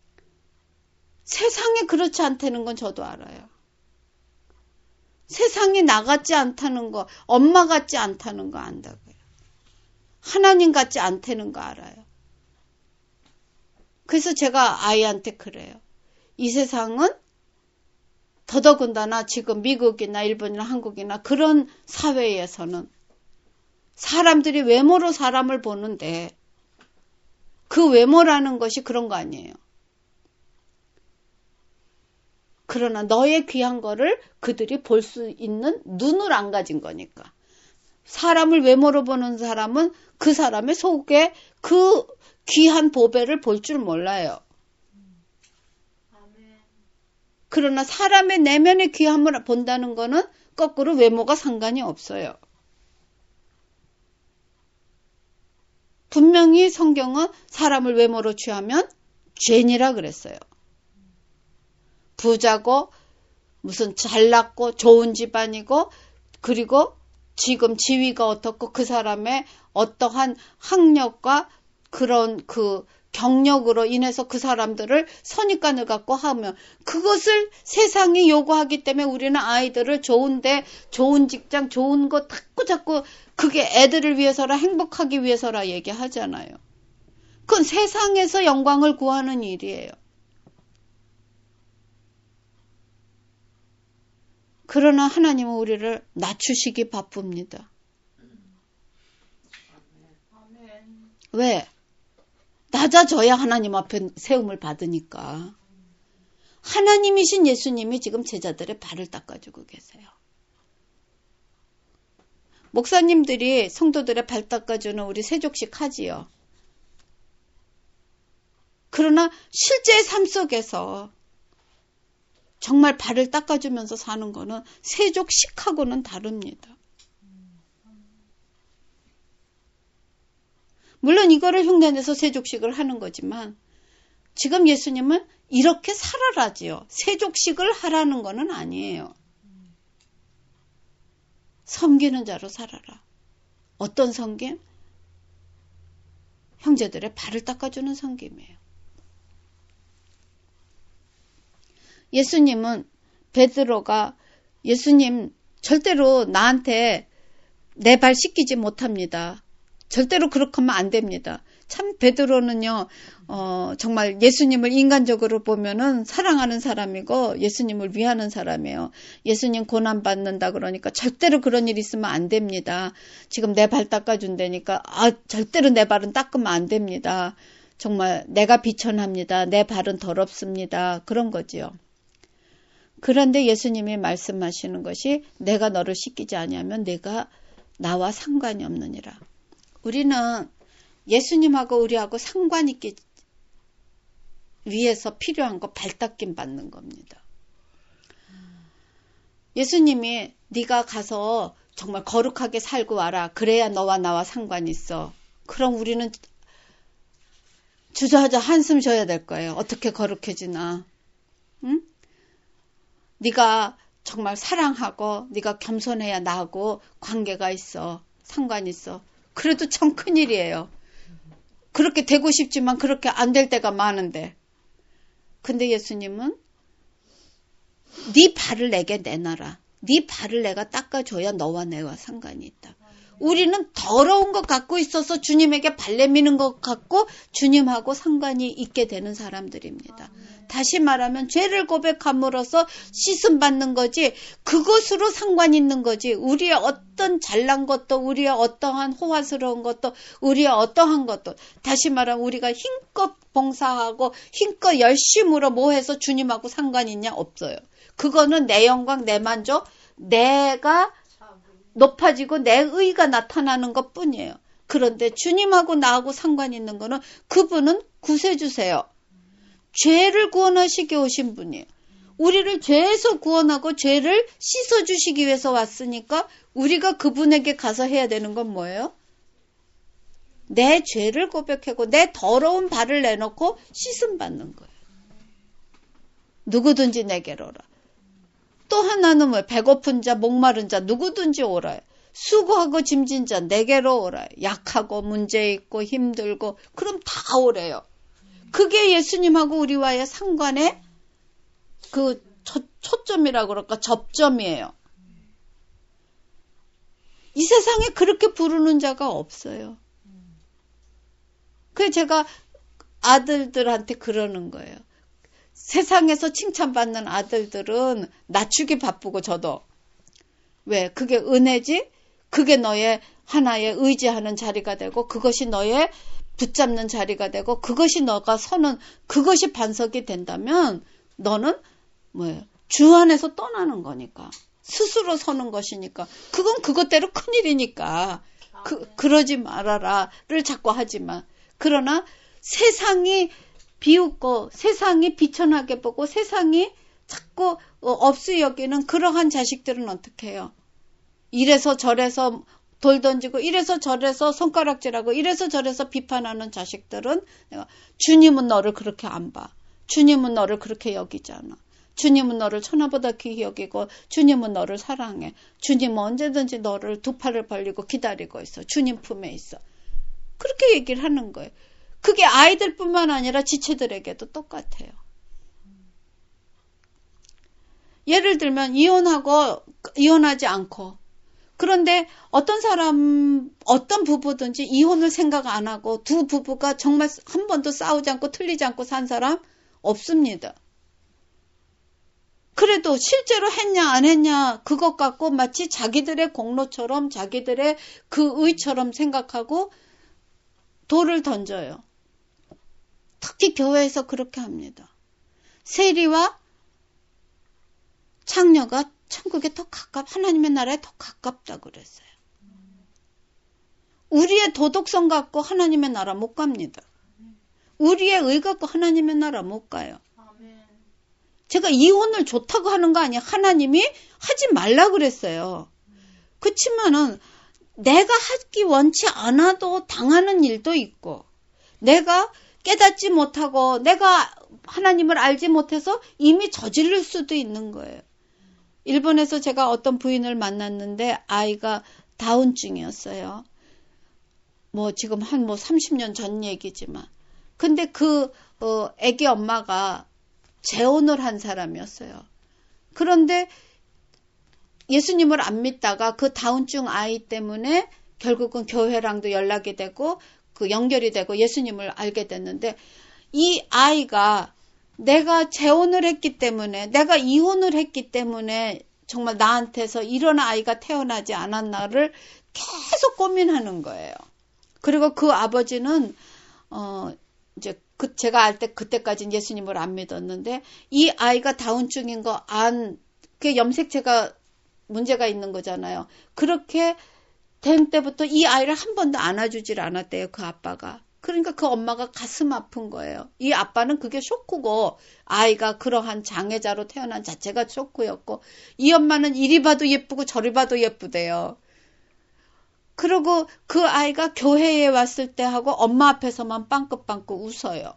세상에 그렇지 않다는 건 저도 알아요. 세상이 나 같지 않다는 거, 엄마 같지 않다는 거 안다고요. 하나님 같지 않다는 거 알아요. 그래서 제가 아이한테 그래요. 이 세상은 더더군다나 지금 미국이나 일본이나 한국이나 그런 사회에서는 사람들이 외모로 사람을 보는데 그 외모라는 것이 그런 거 아니에요. 그러나 너의 귀한 거를 그들이 볼 수 있는 눈을 안 가진 거니까. 사람을 외모로 보는 사람은 그 사람의 속에 그 귀한 보배를 볼 줄 몰라요. 그러나 사람의 내면의 귀함을 본다는 거는 거꾸로 외모가 상관이 없어요. 분명히 성경은 사람을 외모로 취하면 죄인이라 그랬어요. 부자고 무슨 잘났고 좋은 집안이고 그리고 지금 지위가 어떻고 그 사람의 어떠한 학력과 그런 그 경력으로 인해서 그 사람들을 선입관을 갖고 하면 그것을 세상이 요구하기 때문에 우리는 아이들을 좋은데 좋은 직장 좋은 거 자꾸 자꾸 그게 애들을 위해서라 행복하기 위해서라 얘기하잖아요. 그건 세상에서 영광을 구하는 일이에요. 그러나 하나님은 우리를 낮추시기 바쁩니다. 왜? 낮아져야 하나님 앞에 세움을 받으니까. 하나님이신 예수님이 지금 제자들의 발을 닦아주고 계세요. 목사님들이 성도들의 발 닦아주는 우리 세족식 하지요. 그러나 실제 삶 속에서 정말 발을 닦아주면서 사는 거는 세족식하고는 다릅니다. 물론 이거를 흉내내서 세족식을 하는 거지만 지금 예수님은 이렇게 살아라지요. 세족식을 하라는 거는 아니에요. 섬기는 자로 살아라. 어떤 섬김? 형제들의 발을 닦아주는 섬김이에요. 예수님은 베드로가 예수님 절대로 나한테 내 발 씻기지 못합니다. 절대로 그렇게 하면 안 됩니다. 참 베드로는요, 어, 정말 예수님을 인간적으로 보면은 사랑하는 사람이고 예수님을 위하는 사람이에요. 예수님 고난 받는다 그러니까 절대로 그런 일 있으면 안 됩니다. 지금 내 발 닦아준다니까 아, 절대로 내 발은 닦으면 안 됩니다. 정말 내가 비천합니다. 내 발은 더럽습니다. 그런 거지요. 그런데 예수님이 말씀하시는 것이 내가 너를 씻기지 아니하면 내가 나와 상관이 없느니라. 우리는 예수님하고 우리하고 상관 있기 위해서 필요한 거 발닦임 받는 겁니다. 예수님이 네가 가서 정말 거룩하게 살고 와라. 그래야 너와 나와 상관이 있어. 그럼 우리는 주저하자 한숨 쉬어야 될 거예요. 어떻게 거룩해지나. 응? 네가 정말 사랑하고 네가 겸손해야 나하고 관계가 있어. 상관이 있어. 그래도 참 큰일이에요. 그렇게 되고 싶지만 그렇게 안 될 때가 많은데. 근데 예수님은 네 발을 내게 내놔라. 네 발을 내가 닦아줘야 너와 내와 상관이 있다. 우리는 더러운 것 갖고 있어서 주님에게 발 내미는 것 갖고 주님하고 상관이 있게 되는 사람들입니다. 다시 말하면 죄를 고백함으로써 씻음 받는 거지 그것으로 상관 있는 거지 우리의 어떤 잘난 것도 우리의 어떠한 호화스러운 것도 우리의 어떠한 것도 다시 말하면 우리가 힘껏 봉사하고 힘껏 열심으로 뭐 해서 주님하고 상관이 있냐? 없어요. 그거는 내 영광 내 만족 내가 높아지고 내 의가 나타나는 것 뿐이에요. 그런데 주님하고 나하고 상관 있는 거는 그분은 구세주세요. 죄를 구원하시기 오신 분이에요. 우리를 죄에서 구원하고 죄를 씻어주시기 위해서 왔으니까 우리가 그분에게 가서 해야 되는 건 뭐예요? 내 죄를 고백하고 내 더러운 발을 내놓고 씻음 받는 거예요. 누구든지 내게로 오라. 또 하나는 뭐 배고픈 자, 목마른 자 누구든지 오라. 수고하고 짐진 자 내게로 오라. 약하고 문제 있고 힘들고 그럼 다 오래요. 그게 예수님하고 우리와의 상관의 그 초, 초점이라고 그럴까 접점이에요. 이 세상에 그렇게 부르는 자가 없어요. 그래서 제가 아들들한테 그러는 거예요. 세상에서 칭찬받는 아들들은 낮추기 바쁘고 저도. 왜? 그게 은혜지? 그게 너의 하나의 의지하는 자리가 되고 그것이 너의 붙잡는 자리가 되고 그것이 너가 서는 그것이 반석이 된다면 너는 뭐예요? 주 안에서 떠나는 거니까. 스스로 서는 것이니까. 그건 그것대로 큰일이니까. 그, 그러지 말아라를 자꾸 하지만. 그러나 세상이 비웃고 세상이 비천하게 보고 세상이 자꾸 없이 여기는 그러한 자식들은 어떻게 해요? 이래서 저래서 돌 던지고 이래서 저래서 손가락질하고 이래서 저래서 비판하는 자식들은 내가 주님은 너를 그렇게 안 봐. 주님은 너를 그렇게 여기지 않아. 주님은 너를 천하보다 귀히 여기고 주님은 너를 사랑해. 주님은 언제든지 너를 두 팔을 벌리고 기다리고 있어. 주님 품에 있어. 그렇게 얘기를 하는 거예요. 그게 아이들뿐만 아니라 지체들에게도 똑같아요. 예를 들면 이혼하고 이혼하지 않고 그런데 어떤 사람 어떤 부부든지 이혼을 생각 안 하고 두 부부가 정말 한 번도 싸우지 않고 틀리지 않고 산 사람 없습니다. 그래도 실제로 했냐 안 했냐 그것 갖고 마치 자기들의 공로처럼 자기들의 그 의처럼 생각하고 돌을 던져요. 특히 교회에서 그렇게 합니다. 세리와 창녀가 천국에 더 가깝, 하나님의 나라에 더 가깝다고 그랬어요. 우리의 도덕성 갖고 하나님의 나라 못 갑니다. 우리의 의 갖고 하나님의 나라 못 가요. 제가 이혼을 좋다고 하는 거 아니에요. 하나님이 하지 말라 그랬어요. 그렇지만은 내가 하기 원치 않아도 당하는 일도 있고 내가 깨닫지 못하고 내가 하나님을 알지 못해서 이미 저지를 수도 있는 거예요. 일본에서 제가 어떤 부인을 만났는데 아이가 다운증이었어요. 뭐 지금 한 뭐 삼십 년 전 얘기지만. 근데 그 어, 애기 엄마가 재혼을 한 사람이었어요. 그런데 예수님을 안 믿다가 그 다운증 아이 때문에 결국은 교회랑도 연락이 되고 그 연결이 되고 예수님을 알게 됐는데 이 아이가 내가 재혼을 했기 때문에 내가 이혼을 했기 때문에 정말 나한테서 이런 아이가 태어나지 않았나를 계속 고민하는 거예요. 그리고 그 아버지는 어 이제 그 제가 알 때 그때까지는 예수님을 안 믿었는데 이 아이가 다운증인 거 안 그 염색체가 문제가 있는 거잖아요. 그렇게 된 때부터 이 아이를 한 번도 안아주질 않았대요. 그 아빠가. 그러니까 그 엄마가 가슴 아픈 거예요. 이 아빠는 그게 쇼크고 아이가 그러한 장애자로 태어난 자체가 쇼크였고 이 엄마는 이리 봐도 예쁘고 저리 봐도 예쁘대요. 그리고 그 아이가 교회에 왔을 때 하고 엄마 앞에서만 빵긋빵긋 웃어요.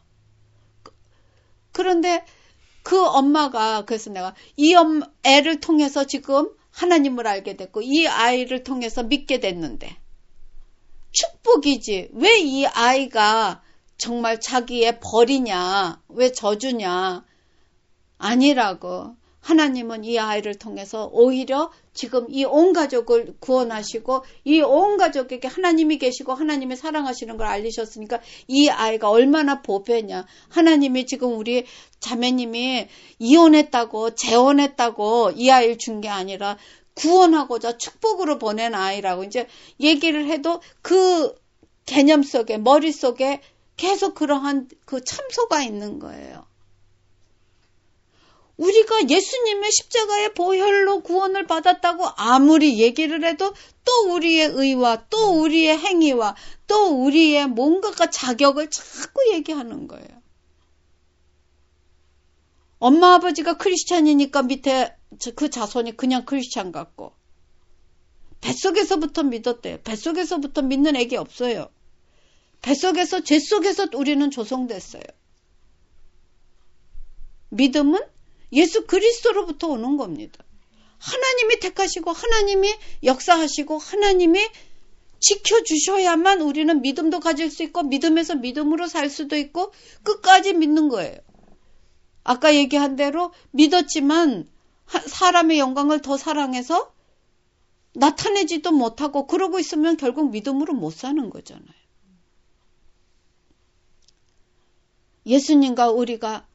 그런데 그 엄마가 그래서 내가 이 애를 통해서 지금 하나님을 알게 됐고 이 아이를 통해서 믿게 됐는데 축복이지. 왜 이 아이가 정말 자기의 벌이냐, 왜 저주냐. 아니라고. 하나님은 이 아이를 통해서 오히려 지금 이 온 가족을 구원하시고 이 온 가족에게 하나님이 계시고 하나님이 사랑하시는 걸 알리셨으니까 이 아이가 얼마나 보배냐. 하나님이 지금 우리 자매님이 이혼했다고 재혼했다고 이 아이를 준 게 아니라 구원하고자 축복으로 보낸 아이라고 이제 얘기를 해도 그 개념 속에 머릿속에 계속 그러한 그 참소가 있는 거예요. 우리가 예수님의 십자가의 보혈로 구원을 받았다고 아무리 얘기를 해도 또 우리의 의와 또 우리의 행위와 또 우리의 뭔가가 자격을 자꾸 얘기하는 거예요. 엄마 아버지가 크리스찬이니까 밑에 그 자손이 그냥 크리스찬 같고 뱃속에서부터 믿었대요. 뱃속에서부터 믿는 애기 없어요. 뱃속에서 죄 속에서 우리는 조성됐어요. 믿음은 예수 그리스도로부터 오는 겁니다. 하나님이 택하시고 하나님이 역사하시고 하나님이 지켜주셔야만 우리는 믿음도 가질 수 있고 믿음에서 믿음으로 살 수도 있고 끝까지 믿는 거예요. 아까 얘기한 대로 믿었지만 사람의 영광을 더 사랑해서 나타내지도 못하고 그러고 있으면 결국 믿음으로 못 사는 거잖아요. 예수님과 우리가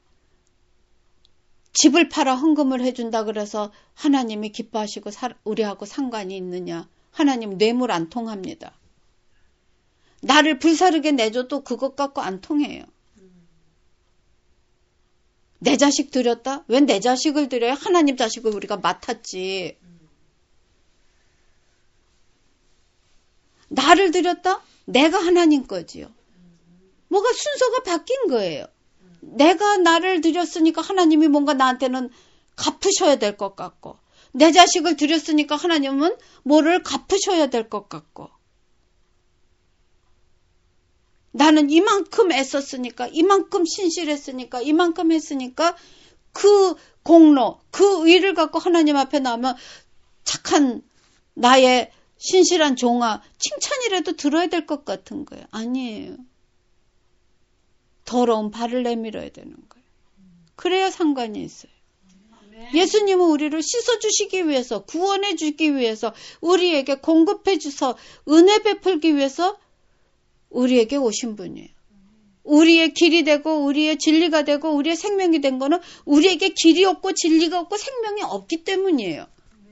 집을 팔아 헌금을 해준다 그래서 하나님이 기뻐하시고 우리하고 상관이 있느냐. 하나님 뇌물 안 통합니다. 나를 불사르게 내줘도 그것 갖고 안 통해요. 내 자식 드렸다? 왜 내 자식을 드려요? 하나님 자식을 우리가 맡았지. 나를 드렸다? 내가 하나님 거지요. 뭐가 순서가 바뀐 거예요. 내가 나를 드렸으니까 하나님이 뭔가 나한테는 갚으셔야 될 것 같고 내 자식을 드렸으니까 하나님은 뭐를 갚으셔야 될 것 같고 나는 이만큼 애썼으니까 이만큼 신실했으니까 이만큼 했으니까 그 공로 그 의를 갖고 하나님 앞에 나오면 착한 나의 신실한 종아 칭찬이라도 들어야 될 것 같은 거예요. 아니에요. 더러운 발을 내밀어야 되는 거예요. 그래야 상관이 있어요. 예수님은 우리를 씻어주시기 위해서 구원해 주기 위해서 우리에게 공급해 주셔서 은혜 베풀기 위해서 우리에게 오신 분이에요. 우리의 길이 되고 우리의 진리가 되고 우리의 생명이 된 거는 우리에게 길이 없고 진리가 없고 생명이 없기 때문이에요.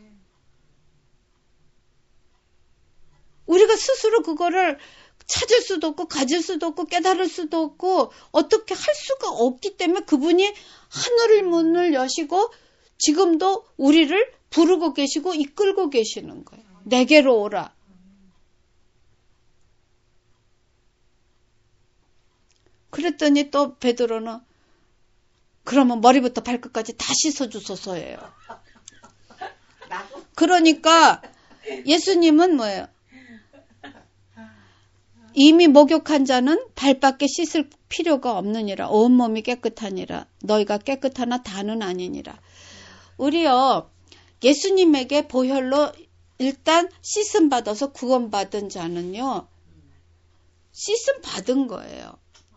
우리가 스스로 그거를 찾을 수도 없고 가질 수도 없고 깨달을 수도 없고 어떻게 할 수가 없기 때문에 그분이 하늘의 문을 여시고 지금도 우리를 부르고 계시고 이끌고 계시는 거예요. 내게로 오라. 그랬더니 또 베드로는 그러면 머리부터 발끝까지 다 씻어주소서예요. 그러니까 예수님은 뭐예요? 이미 목욕한 자는 발밖에 씻을 필요가 없느니라. 온몸이 깨끗하니라. 너희가 깨끗하나 다는 아니니라. 우리요 예수님에게 보혈로 일단 씻음 받아서 구원 받은 자는요 씻음 받은 거예요.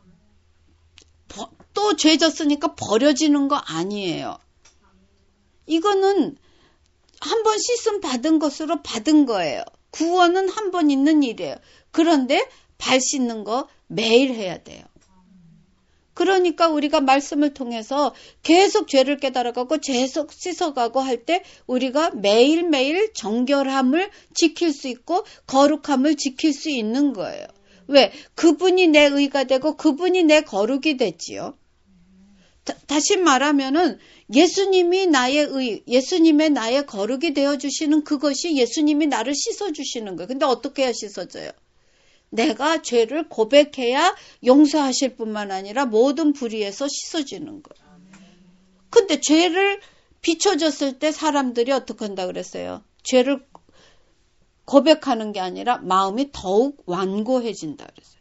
또 죄 졌으니까 버려지는 거 아니에요. 이거는 한 번 씻음 받은 것으로 받은 거예요. 구원은 한 번 있는 일이에요. 그런데 발 씻는 거 매일 해야 돼요. 그러니까 우리가 말씀을 통해서 계속 죄를 깨달아가고 계속 씻어가고 할 때 우리가 매일매일 정결함을 지킬 수 있고 거룩함을 지킬 수 있는 거예요. 왜? 그분이 내 의가 되고 그분이 내 거룩이 됐지요. 다, 다시 말하면은 예수님이 나의 의, 예수님의 나의 거룩이 되어주시는 그것이 예수님이 나를 씻어주시는 거예요. 근데 어떻게 해야 씻어져요? 내가 죄를 고백해야 용서하실 뿐만 아니라 모든 불의에서 씻어지는 거예요. 근데 죄를 비춰졌을 때 사람들이 어떻게 한다 그랬어요? 죄를 고백하는 게 아니라 마음이 더욱 완고해진다 그랬어요.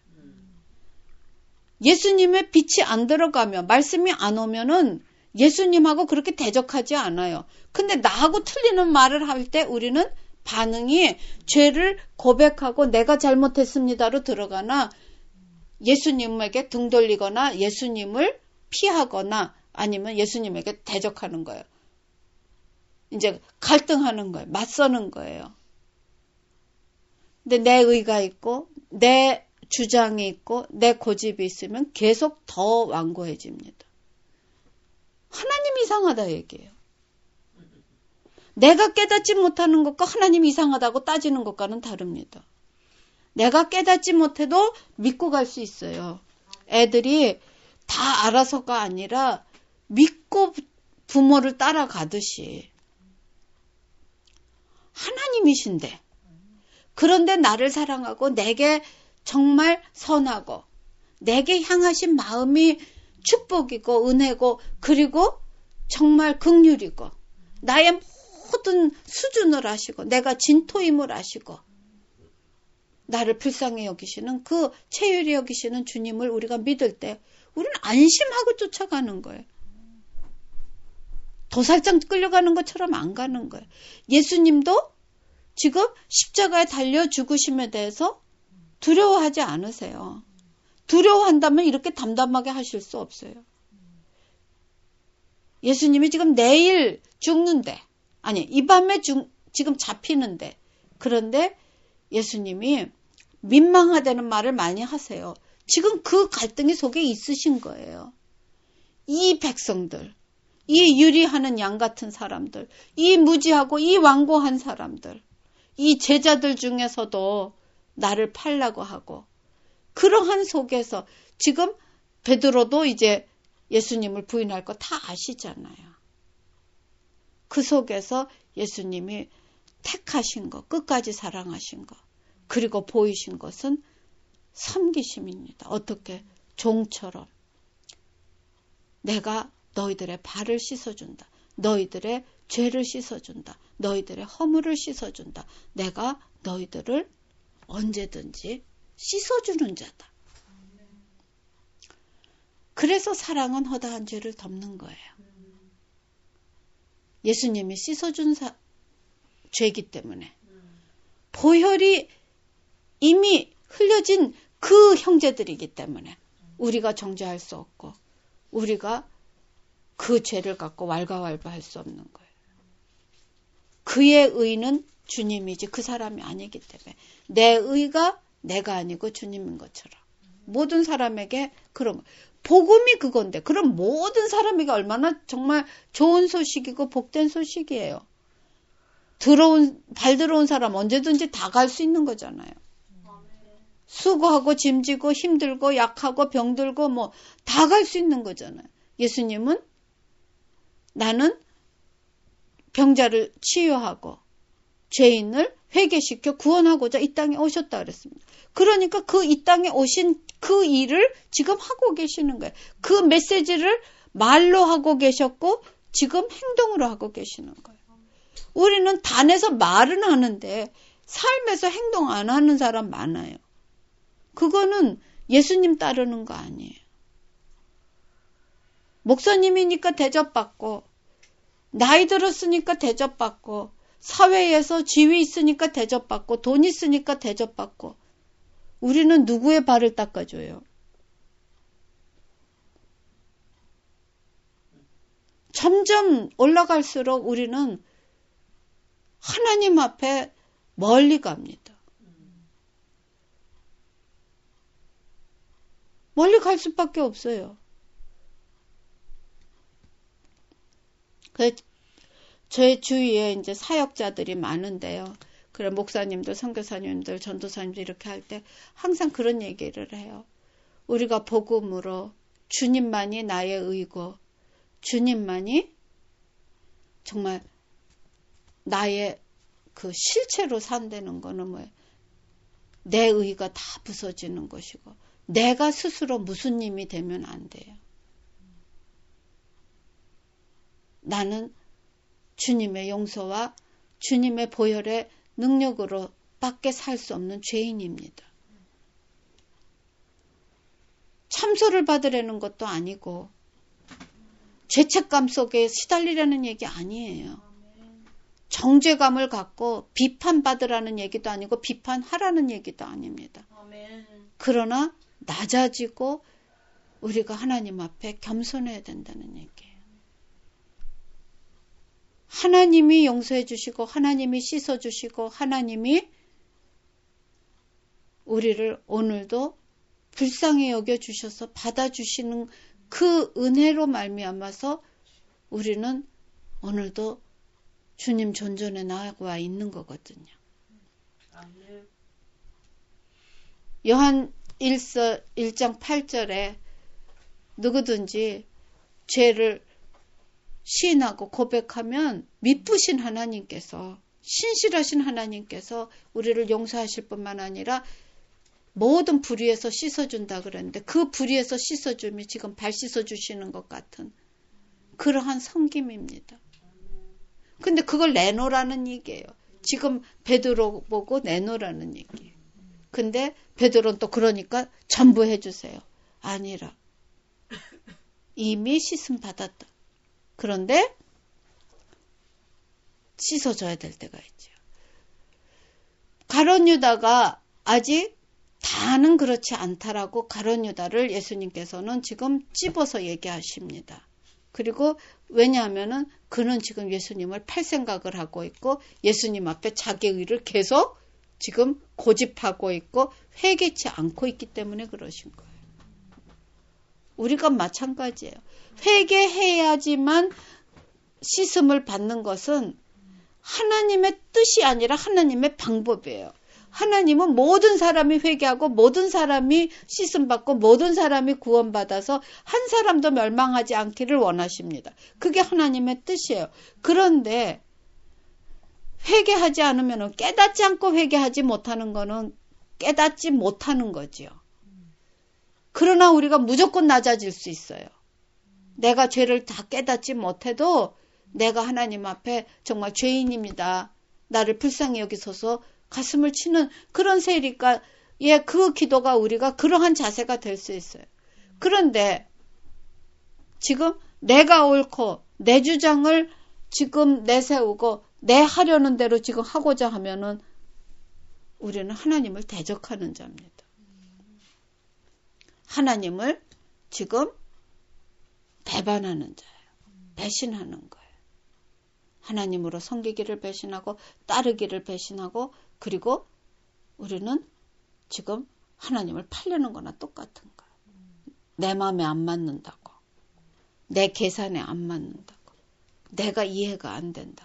예수님의 빛이 안 들어가면, 말씀이 안 오면은 예수님하고 그렇게 대적하지 않아요. 근데 나하고 틀리는 말을 할 때 우리는 반응이 죄를 고백하고 내가 잘못했습니다로 들어가나 예수님에게 등 돌리거나 예수님을 피하거나 아니면 예수님에게 대적하는 거예요. 이제 갈등하는 거예요. 맞서는 거예요. 근데 내 의가 있고 내 주장이 있고 내 고집이 있으면 계속 더 완고해집니다. 하나님 이상하다 얘기해요. 내가 깨닫지 못하는 것과 하나님 이상하다고 따지는 것과는 다릅니다. 내가 깨닫지 못해도 믿고 갈 수 있어요. 애들이 다 알아서가 아니라 믿고 부모를 따라가듯이 하나님이신데 그런데 나를 사랑하고 내게 정말 선하고 내게 향하신 마음이 축복이고 은혜고 그리고 정말 긍휼이고 나의 모든 수준을 아시고 내가 진토임을 아시고 나를 불쌍히 여기시는 그 체휼히 여기시는 주님을 우리가 믿을 때 우리는 안심하고 쫓아가는 거예요. 도살장 끌려가는 것처럼 안 가는 거예요. 예수님도 지금 십자가에 달려 죽으심에 대해서 두려워하지 않으세요. 두려워한다면 이렇게 담담하게 하실 수 없어요. 예수님이 지금 내일 죽는데 아니 이 밤에 중, 지금 잡히는데 그런데 예수님이 민망하다는 말을 많이 하세요. 지금 그 갈등이 속에 있으신 거예요. 이 백성들, 이 유리하는 양 같은 사람들, 이 무지하고 이 완고한 사람들, 이 제자들 중에서도 나를 팔라고 하고 그러한 속에서 지금 베드로도 이제 예수님을 부인할 거 다 아시잖아요. 그 속에서 예수님이 택하신 것, 끝까지 사랑하신 것, 그리고 보이신 것은 섬기심입니다. 어떻게? 종처럼. 내가 너희들의 발을 씻어준다. 너희들의 죄를 씻어준다. 너희들의 허물을 씻어준다. 내가 너희들을 언제든지 씻어주는 자다. 그래서 사랑은 허다한 죄를 덮는 거예요. 예수님이 씻어준 사, 죄이기 때문에 보혈이 이미 흘려진 그 형제들이기 때문에 우리가 정죄할 수 없고 우리가 그 죄를 갖고 왈가왈부할 수 없는 거예요. 그의 의는 주님이지 그 사람이 아니기 때문에 내 의가 내가 아니고 주님인 것처럼 모든 사람에게 그런 거. 복음이 그건데 그럼 모든 사람에게 얼마나 정말 좋은 소식이고 복된 소식이에요. 들어온 발 들어온 사람 언제든지 다 갈 수 있는 거잖아요. 수고하고 짐지고 힘들고 약하고 병들고 뭐 다 갈 수 있는 거잖아요. 예수님은 나는 병자를 치유하고 죄인을 회개시켜 구원하고자 이 땅에 오셨다 그랬습니다. 그러니까 그 이 땅에 오신 그 일을 지금 하고 계시는 거예요. 그 메시지를 말로 하고 계셨고 지금 행동으로 하고 계시는 거예요. 우리는 단에서 말은 하는데 삶에서 행동 안 하는 사람 많아요. 그거는 예수님 따르는 거 아니에요. 목사님이니까 대접받고 나이 들었으니까 대접받고 사회에서 지위 있으니까 대접받고 돈 있으니까 대접받고 우리는 누구의 발을 닦아줘요? 점점 올라갈수록 우리는 하나님 앞에 멀리 갑니다. 멀리 갈 수밖에 없어요. 그 제 주위에 이제 사역자들이 많은데요. 그래 목사님들, 선교사님들, 전도사님들 이렇게 할 때 항상 그런 얘기를 해요. 우리가 복음으로 주님만이 나의 의고 주님만이 정말 나의 그 실체로 산다는 거는 뭐예요? 내 의가 다 부서지는 것이고 내가 스스로 무슨 힘이 되면 안 돼요. 나는 주님의 용서와 주님의 보혈의 능력으로 밖에 살 수 없는 죄인입니다. 참소를 받으려는 것도 아니고 죄책감 속에 시달리려는 얘기 아니에요. 정죄감을 갖고 비판받으라는 얘기도 아니고 비판하라는 얘기도 아닙니다. 그러나 낮아지고 우리가 하나님 앞에 겸손해야 된다는 얘기예요. 하나님이 용서해 주시고 하나님이 씻어 주시고 하나님이 우리를 오늘도 불쌍히 여겨 주셔서 받아주시는 그 은혜로 말미암아서 우리는 오늘도 주님 존전에 나와 있는 거거든요. 요한 일서 일 장 팔 절에 누구든지 죄를 시인하고 고백하면 미쁘신 하나님께서 신실하신 하나님께서 우리를 용서하실 뿐만 아니라 모든 불의에서 씻어준다 그랬는데 그 불의에서 씻어주면 지금 발 씻어주시는 것 같은 그러한 섬김입니다. 근데 그걸 내놓으라는 얘기예요. 지금 베드로 보고 내놓으라는 얘기예요. 근데 베드로는 또 그러니까 전부 해주세요. 아니라 이미 씻음 받았다. 그런데 씻어줘야 될 때가 있죠. 가룟 유다가 아직 다는 그렇지 않다라고 가룟 유다를 예수님께서는 지금 찝어서 얘기하십니다. 그리고 왜냐하면은 그는 지금 예수님을 팔 생각을 하고 있고 예수님 앞에 자기 의를 계속 지금 고집하고 있고 회개치 않고 있기 때문에 그러신 거예요. 우리가 마찬가지예요. 회개해야지만 씻음을 받는 것은 하나님의 뜻이 아니라 하나님의 방법이에요. 하나님은 모든 사람이 회개하고 모든 사람이 씻음 받고 모든 사람이 구원받아서 한 사람도 멸망하지 않기를 원하십니다. 그게 하나님의 뜻이에요. 그런데 회개하지 않으면 깨닫지 않고 회개하지 못하는 거는 깨닫지 못하는 거지요. 그러나 우리가 무조건 낮아질 수 있어요. 내가 죄를 다 깨닫지 못해도 내가 하나님 앞에 정말 죄인입니다. 나를 불쌍히 여기소서 가슴을 치는 그런 세리가의 그 기도가 우리가 그러한 자세가 될 수 있어요. 그런데 지금 내가 옳고 내 주장을 지금 내세우고 내 하려는 대로 지금 하고자 하면은 우리는 하나님을 대적하는 자입니다. 하나님을 지금 배반하는 자예요. 배신하는 거예요. 하나님으로 섬기기를 배신하고 따르기를 배신하고 그리고 우리는 지금 하나님을 팔려는 거나 똑같은 거예요. 내 마음에 안 맞는다고. 내 계산에 안 맞는다고. 내가 이해가 안 된다고.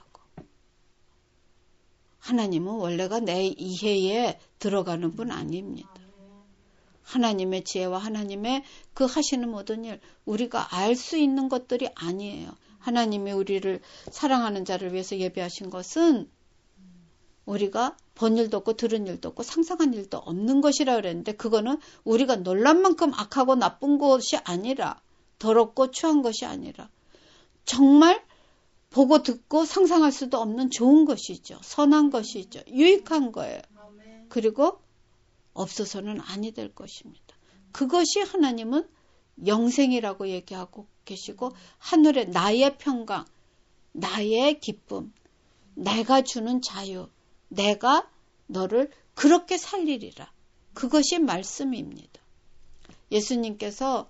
하나님은 원래가 내 이해에 들어가는 분 아닙니다. 하나님의 지혜와 하나님의 그 하시는 모든 일, 우리가 알 수 있는 것들이 아니에요. 하나님이 우리를 사랑하는 자를 위해서 예배하신 것은 우리가 본 일도 없고 들은 일도 없고 상상한 일도 없는 것이라 그랬는데 그거는 우리가 놀란 만큼 악하고 나쁜 것이 아니라 더럽고 추한 것이 아니라 정말 보고 듣고 상상할 수도 없는 좋은 것이죠. 선한 것이죠. 유익한 거예요. 그리고 없어서는 아니 될 것입니다. 그것이 하나님은 영생이라고 얘기하고 계시고 하늘의 나의 평강, 나의 기쁨, 내가 주는 자유, 내가 너를 그렇게 살리리라. 그것이 말씀입니다. 예수님께서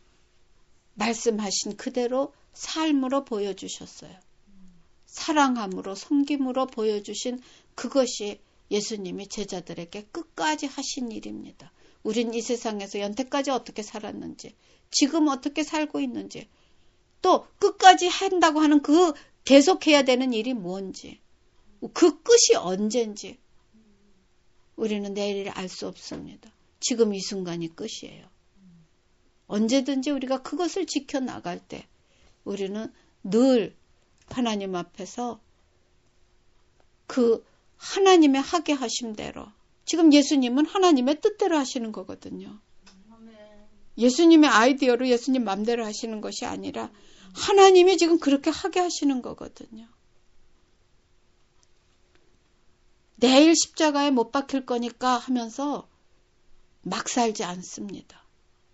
말씀하신 그대로 삶으로 보여주셨어요. 사랑함으로 섬김으로 보여주신 그것이 예수님이 제자들에게 끝까지 하신 일입니다. 우린 이 세상에서 연태까지 어떻게 살았는지, 지금 어떻게 살고 있는지, 또 끝까지 한다고 하는 그 계속해야 되는 일이 뭔지, 그 끝이 언젠지 우리는 내일을 알 수 없습니다. 지금 이 순간이 끝이에요. 언제든지 우리가 그것을 지켜나갈 때 우리는 늘 하나님 앞에서 그 하나님의 하게 하심대로, 지금 예수님은 하나님의 뜻대로 하시는 거거든요. 예수님의 아이디어로 예수님 맘대로 하시는 것이 아니라 하나님이 지금 그렇게 하게 하시는 거거든요. 내일 십자가에 못 박힐 거니까 하면서 막 살지 않습니다.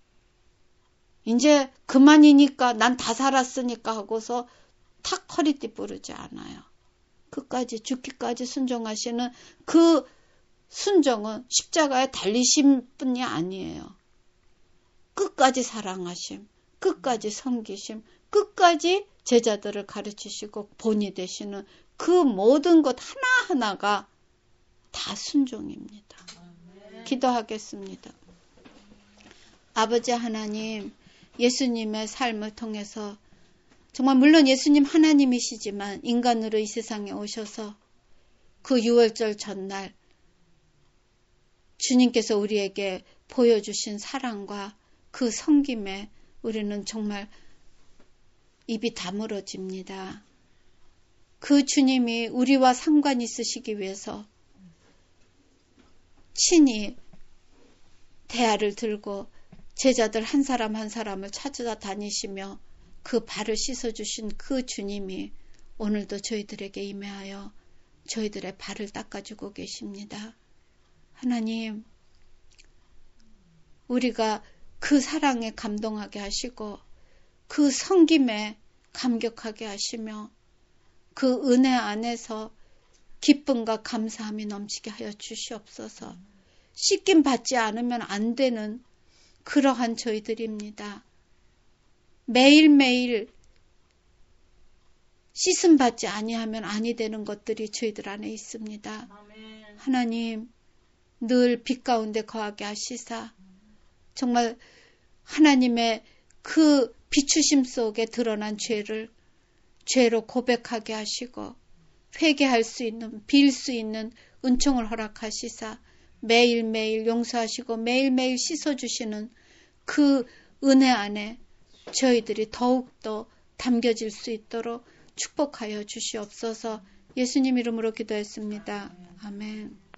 이제 그만이니까 난 다 살았으니까 하고서 탁 허리띠 부르지 않아요. 끝까지 죽기까지 순종하시는 그 순종은 십자가에 달리신 뿐이 아니에요. 끝까지 사랑하심, 끝까지 섬기심, 끝까지 제자들을 가르치시고 본이 되시는 그 모든 것 하나하나가 다 순종입니다. 기도하겠습니다. 아버지 하나님, 예수님의 삶을 통해서 정말 물론 예수님 하나님이시지만 인간으로 이 세상에 오셔서 그 유월절 전날 주님께서 우리에게 보여주신 사랑과 그 섬김에 우리는 정말 입이 다물어집니다. 그 주님이 우리와 상관 있으시기 위해서 친히 대야를 들고 제자들 한 사람 한 사람을 찾아다니시며 그 발을 씻어주신 그 주님이 오늘도 저희들에게 임하여 저희들의 발을 닦아주고 계십니다. 하나님, 우리가 그 사랑에 감동하게 하시고 그 섬김에 감격하게 하시며 그 은혜 안에서 기쁨과 감사함이 넘치게 하여 주시옵소서. 씻김 받지 않으면 안 되는 그러한 저희들입니다. 매일매일 씻음 받지 아니하면 아니 되는 것들이 저희들 안에 있습니다. 아멘. 하나님, 늘 빛 가운데 거하게 하시사 정말 하나님의 그 비추심 속에 드러난 죄를 죄로 고백하게 하시고 회개할 수 있는, 빌 수 있는 은총을 허락하시사 매일매일 용서하시고 매일매일 씻어주시는 그 은혜 안에 저희들이 더욱더 담겨질 수 있도록 축복하여 주시옵소서. 예수님 이름으로 기도했습니다. 아멘.